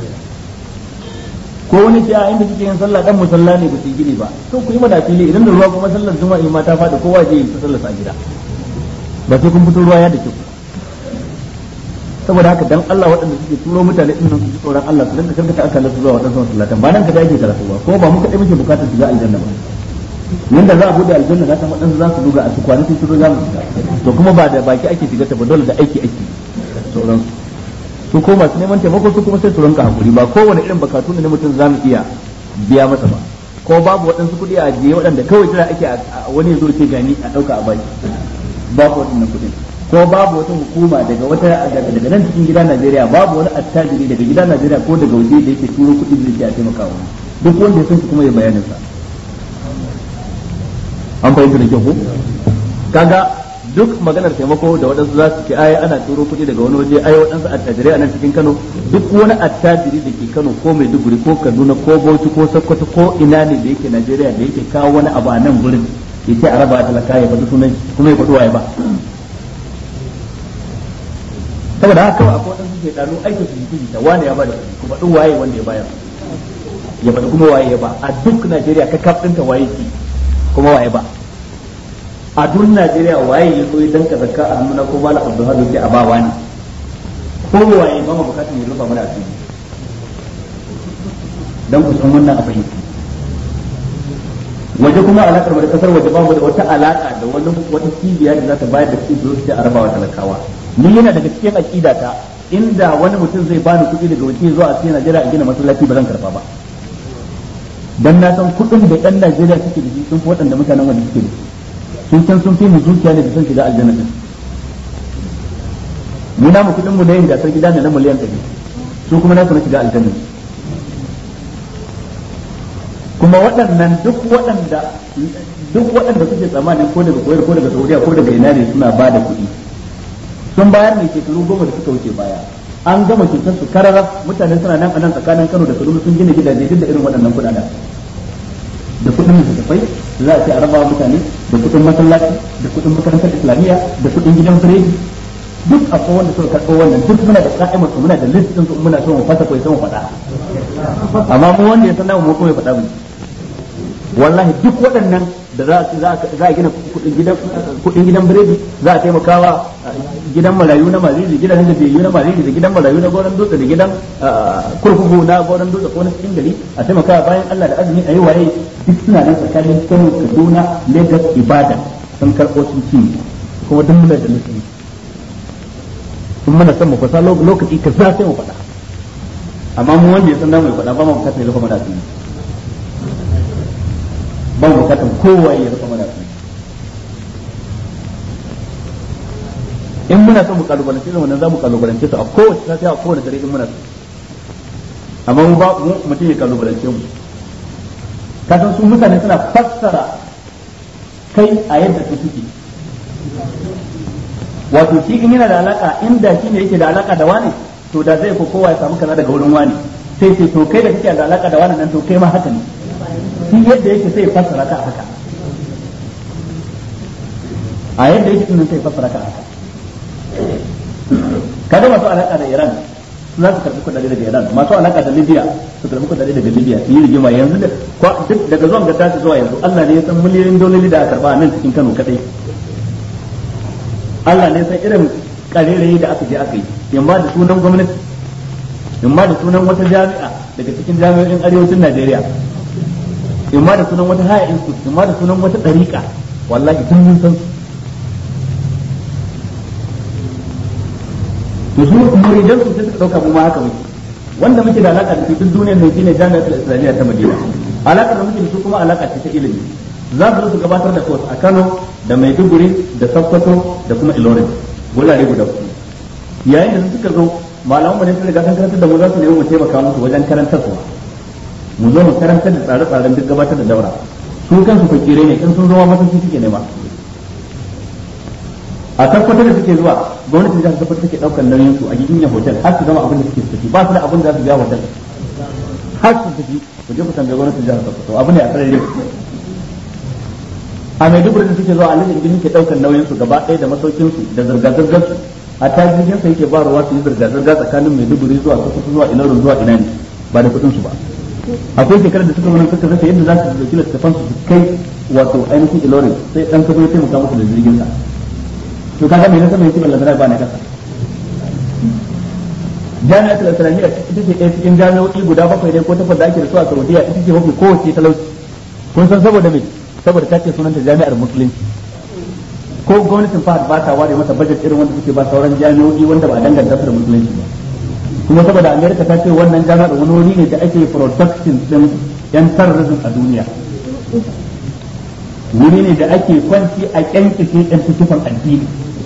ko wani ce a inda suke yin sallah dan musalla ne ba su gini ba to ku yi mana fili idan da ruwa kuma sallar juma'a ma ta fada kowa je yi sallar a gida ba sai kun fito ruwa ya da kyau saboda haka dan Allah waɗanda suke turo mutane din nan su tsoron Allah su dinga karkata aka lasu zuwa waɗansu masallatan ba nan ka da yake karatu ba ko ba mu kadai muke bukatar shiga aljanna ba yanda za a bude aljanna za ta waɗansu za su duga a su kwana sai su zo za mu shiga to kuma ba da baki ake shiga ta ba dole da aiki ake sauransu su ko masu neman taimako su kuma sai su rinka hakuri ba kowane irin bukatu ne mutum zamu iya biya masa ba ko babu waɗansu kuɗi a ajiye waɗanda kawai jira ake wani zo ce gani a ɗauka a baki babu waɗannan kuɗin ko babu wata hukuma daga wata daga nan cikin gida Najeriya babu wani attajiri daga gida Najeriya ko daga waje da yake turo kuɗi da yake a taimaka wani duk wanda ya san shi kuma ya bayanin sa an fahimta da kyau ko kaga duk maganar taimako da waɗansu za su ce ai ana turo kuɗi daga wani waje ai waɗansu attajirai a nan cikin Kano duk wani attajiri da ke Kano ko Maiduguri ko Kaduna ko Bauchi ko Sokoto ko ina ne da yake Najeriya da yake kawo wani abu a nan gurin ya ce a raba a talaka ya faɗi sunan kuma ya faɗi waye ba saboda haka kawai akwai waɗansu ke ɗanu aikin su jiki da wani ya bada ku faɗi waye wanda ya bayar ya faɗi kuma waye ya ba a duk Najeriya ka kaf ɗinta waye ki kuma waye ba a duk Najeriya waye ya zo ya danka zakka a hannuna ko mala Abdul Hadu sai a ba wani ko waye ba mu bukatun ya rufa mana asiri dan ku san wannan a fahimta waje kuma alakar da kasar waje ba mu da wata alaka da wani wata cibiya da za ta bayar da kuɗi zo ta arabawa talakawa ni yana daga cikin aqida ta inda wani mutum zai bani kuɗi daga waje zuwa a cikin Najeriya a gina masallaci ba zan karba ba dan na san kuɗin da ɗan Najeriya suke da shi sun fi waɗanda mutanen waje suke da shi sun san sun fi mu zuciya ne da son shiga aljanna din mu na mu kudin mu da yin gasar gida ne na miliyan ɗari su kuma na su na shiga aljanna kuma waɗannan duk waɗanda duk waɗanda suke tsammanin ko daga koyar ko daga Saudiya ko daga ina ne suna ba da kuɗi sun bayar ne shekaru goma da suka wuce baya an gama cutar su karara mutane suna nan a nan tsakanin Kano da Kaduna sun gina gidaje duk da irin waɗannan kuɗaɗen da kuɗin littattafai za a ce a raba mutane da kuɗin masallaci da kuɗin makarantar islamiyya da kuɗin gidan biredi duk akwai wanda suka karɓo wannan duk muna da ka'imar su muna da listin su muna so mu fasa kai sai mu faɗa amma mu wanda ya san namu mu kuma faɗa mu wallahi duk waɗannan da za a za a gina kuɗin gidan kuɗin gidan biredi za a taimakawa gidan marayu na mariri gidan gajiyayyu na mariri da gidan marayu na goron dutse da gidan kurkuku na goron dutse ko na cikin gari a taimakawa bayan Allah da azumi a yi waye duk suna nan tsakanin Kano Kaduna Lagos Ibadan sun karɓo sun ci kuma duk muna da listin sun mana san mu fasa lokaci ka za sai mu faɗa amma mu wanda ya san namu ya faɗa ba mu bukatar ya rufa mana asiri ba mu bukatan kowa ya rufa mana su in muna son mu kalubalance su wannan za mu kalubalance su a kowace safiya a kowace dare in muna so amma mu ba mu mutum ya kalubalance mu kasan su mutane suna fassara kai a yadda su suke wato shi in yana da alaka inda shi ne yake da alaka da wani to da zai ko kowa ya samu kaza daga wurin wani sai ce to kai da kake da alaka da wani nan to kai ma haka ne shi yadda yake sai fassara ka haka a yadda yake nan sai fassara ka haka kada masu alaka da Iran za su karbi kudade daga Iran masu alaka da Libya su karbi kudade daga Libya su yi rigima yanzu da duk daga zuwan ga tashi zuwa yanzu Allah ne ya san miliyoyin dololi da aka karba nan cikin Kano kadai Allah ne san irin karerayi da aka je aka yi yamma da sunan gwamnati yamma da sunan wata jami'a daga cikin jami'o'in arewacin Najeriya yamma da sunan wata haya institute yamma da sunan wata dariƙa wallahi tun mun san to su muridan su sai suka dauka mu ma haka muke wanda muke da alaka da su duk duniyar ne shine jami'atul islamiyya ta Madina alaka da muke da su kuma alaka ce ta ilimi za su su gabatar da course a Kano da Maiduguri da Sokoto da kuma Ilorin gurare guda uku yayin da suka zo malaman mu ne sun riga sun karantar da mu za su nemi mu taimaka musu wajen karantarwa mu zo mu karantar da tsare-tsaren duk gabatar da daura su kansu fakire ne in sun zo ma masanci suke nema a tabbatar da suke zuwa gwamnati da ta tabbatar take daukar nauyin su a gidan hotel har su gama abin da suke tafi ba su da abin da za su biya hotel har su tafi ku je ku tambaye gwamnati da ta tabbatar abu ne a sarari a Maiduguri da suke zuwa a lalin gidan ke daukar nauyin su gaba ɗaya da masaukin su da zirga-zirgar su a tajirgin sa yake ba ruwa su yi zirga-zirga tsakanin Maiduguri zuwa Sokoto zuwa Ilorin zuwa ina ne ba da kuɗin su ba akwai shekarar da suka mana suka rasa yadda za su dauki littafan su kai wato ainihin Ilorin sai dan kado ya taimaka musu da jirgin sa to kaga me nasa mai kiballa da ba na kasa jami'atul islamiyya ita ce ɗaya cikin jami'o'i guda bakwai ne ko takwas da ake da su a Saudiya ita ce mafi kowace talauci kun san saboda me saboda ta ce sunanta jami'ar musulunci ko gwamnatin fahad ba ta ware mata budget irin wanda suke ba sauran jami'o'i wanda ba a danganta su da musulunci ba kuma saboda America ta ce wannan jami'ar wani wuri ne da ake production din yan terrorism a duniya wuri ne da ake kwanci a kyankishe yan tukufan addini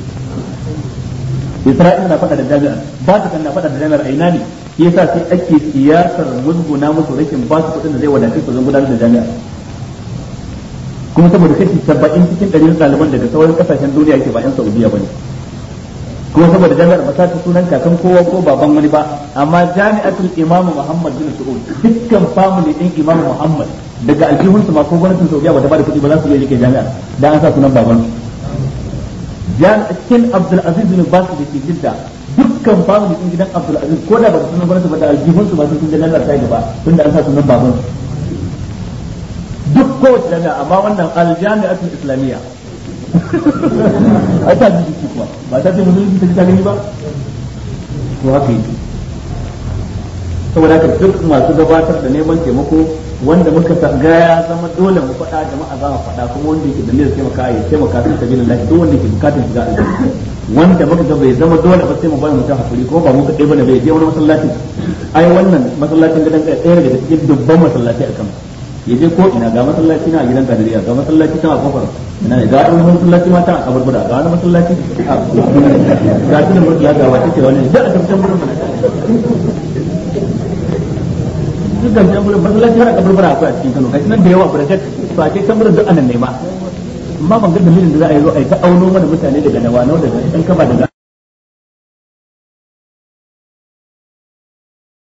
Isra'ila na faɗa da jami'ar ba ta na faɗa da jami'ar aina ne yasa sai ake siyasar musguna musu rashin ba su kuɗin da zai wadace su zan gudanar da jami'ar kuma saboda kashi saba'in cikin ɗari na ɗaliban daga sauran kasashen duniya ke ba 'yan Saudiya ba ne kuma saboda jami'ar ba ta sunan kakan kowa ko baban wani ba amma jami'atul imamu Muhammad bin Saud dukkan family din imamu Muhammad daga aljihunsu ma ko gwamnatin Saudiya ba ta ba da kuɗi ba za su iya rike jami'ar da an sa sunan baban cikin Abdul Aziz bin Bas da ke Jidda dukkan family din gidan Abdul Aziz ko da ba su sunan gwamnati ba da aljihunsu ba sun sun jami'ar ta gaba tunda an sa sunan baban duk kowace jami'a amma wannan aljami'atul islamiyya ai ta ji kuwa ba ta ce musulunci ta ji ta gani ba to haka yi saboda haka duk masu gabatar da neman taimako wanda muka ga ya zama dole mu faɗa jama'a za mu faɗa kuma wanda yake da niyyar taimaka ya taimaka fi sabilillah duk wanda yake bukatar shiga aljanna wanda muka ga bai zama dole ba sai mu bari mutum hakuri ko ba mu kaɗai bane bai je wani masallaci ai wannan masallacin gidan ɗaya daga cikin dubban masallaci a kan ya je ko ina ga masallaci na a gidan kadiriya ga masallaci ta a kofar ina ne ga wani masallaci mata a kaburbura ga wani masallaci ga tunan murtala ga wata ce wani da a tabbatar gurin dukkan jamburin masallaci har a kaburbura akwai a cikin Kano kai nan da yawa burjak to a cikin tamburin duk anan ne ma amma ban ga dalilin da za a yi zo a yi ta auno mana mutane daga dawanau daga ɗan kaba daga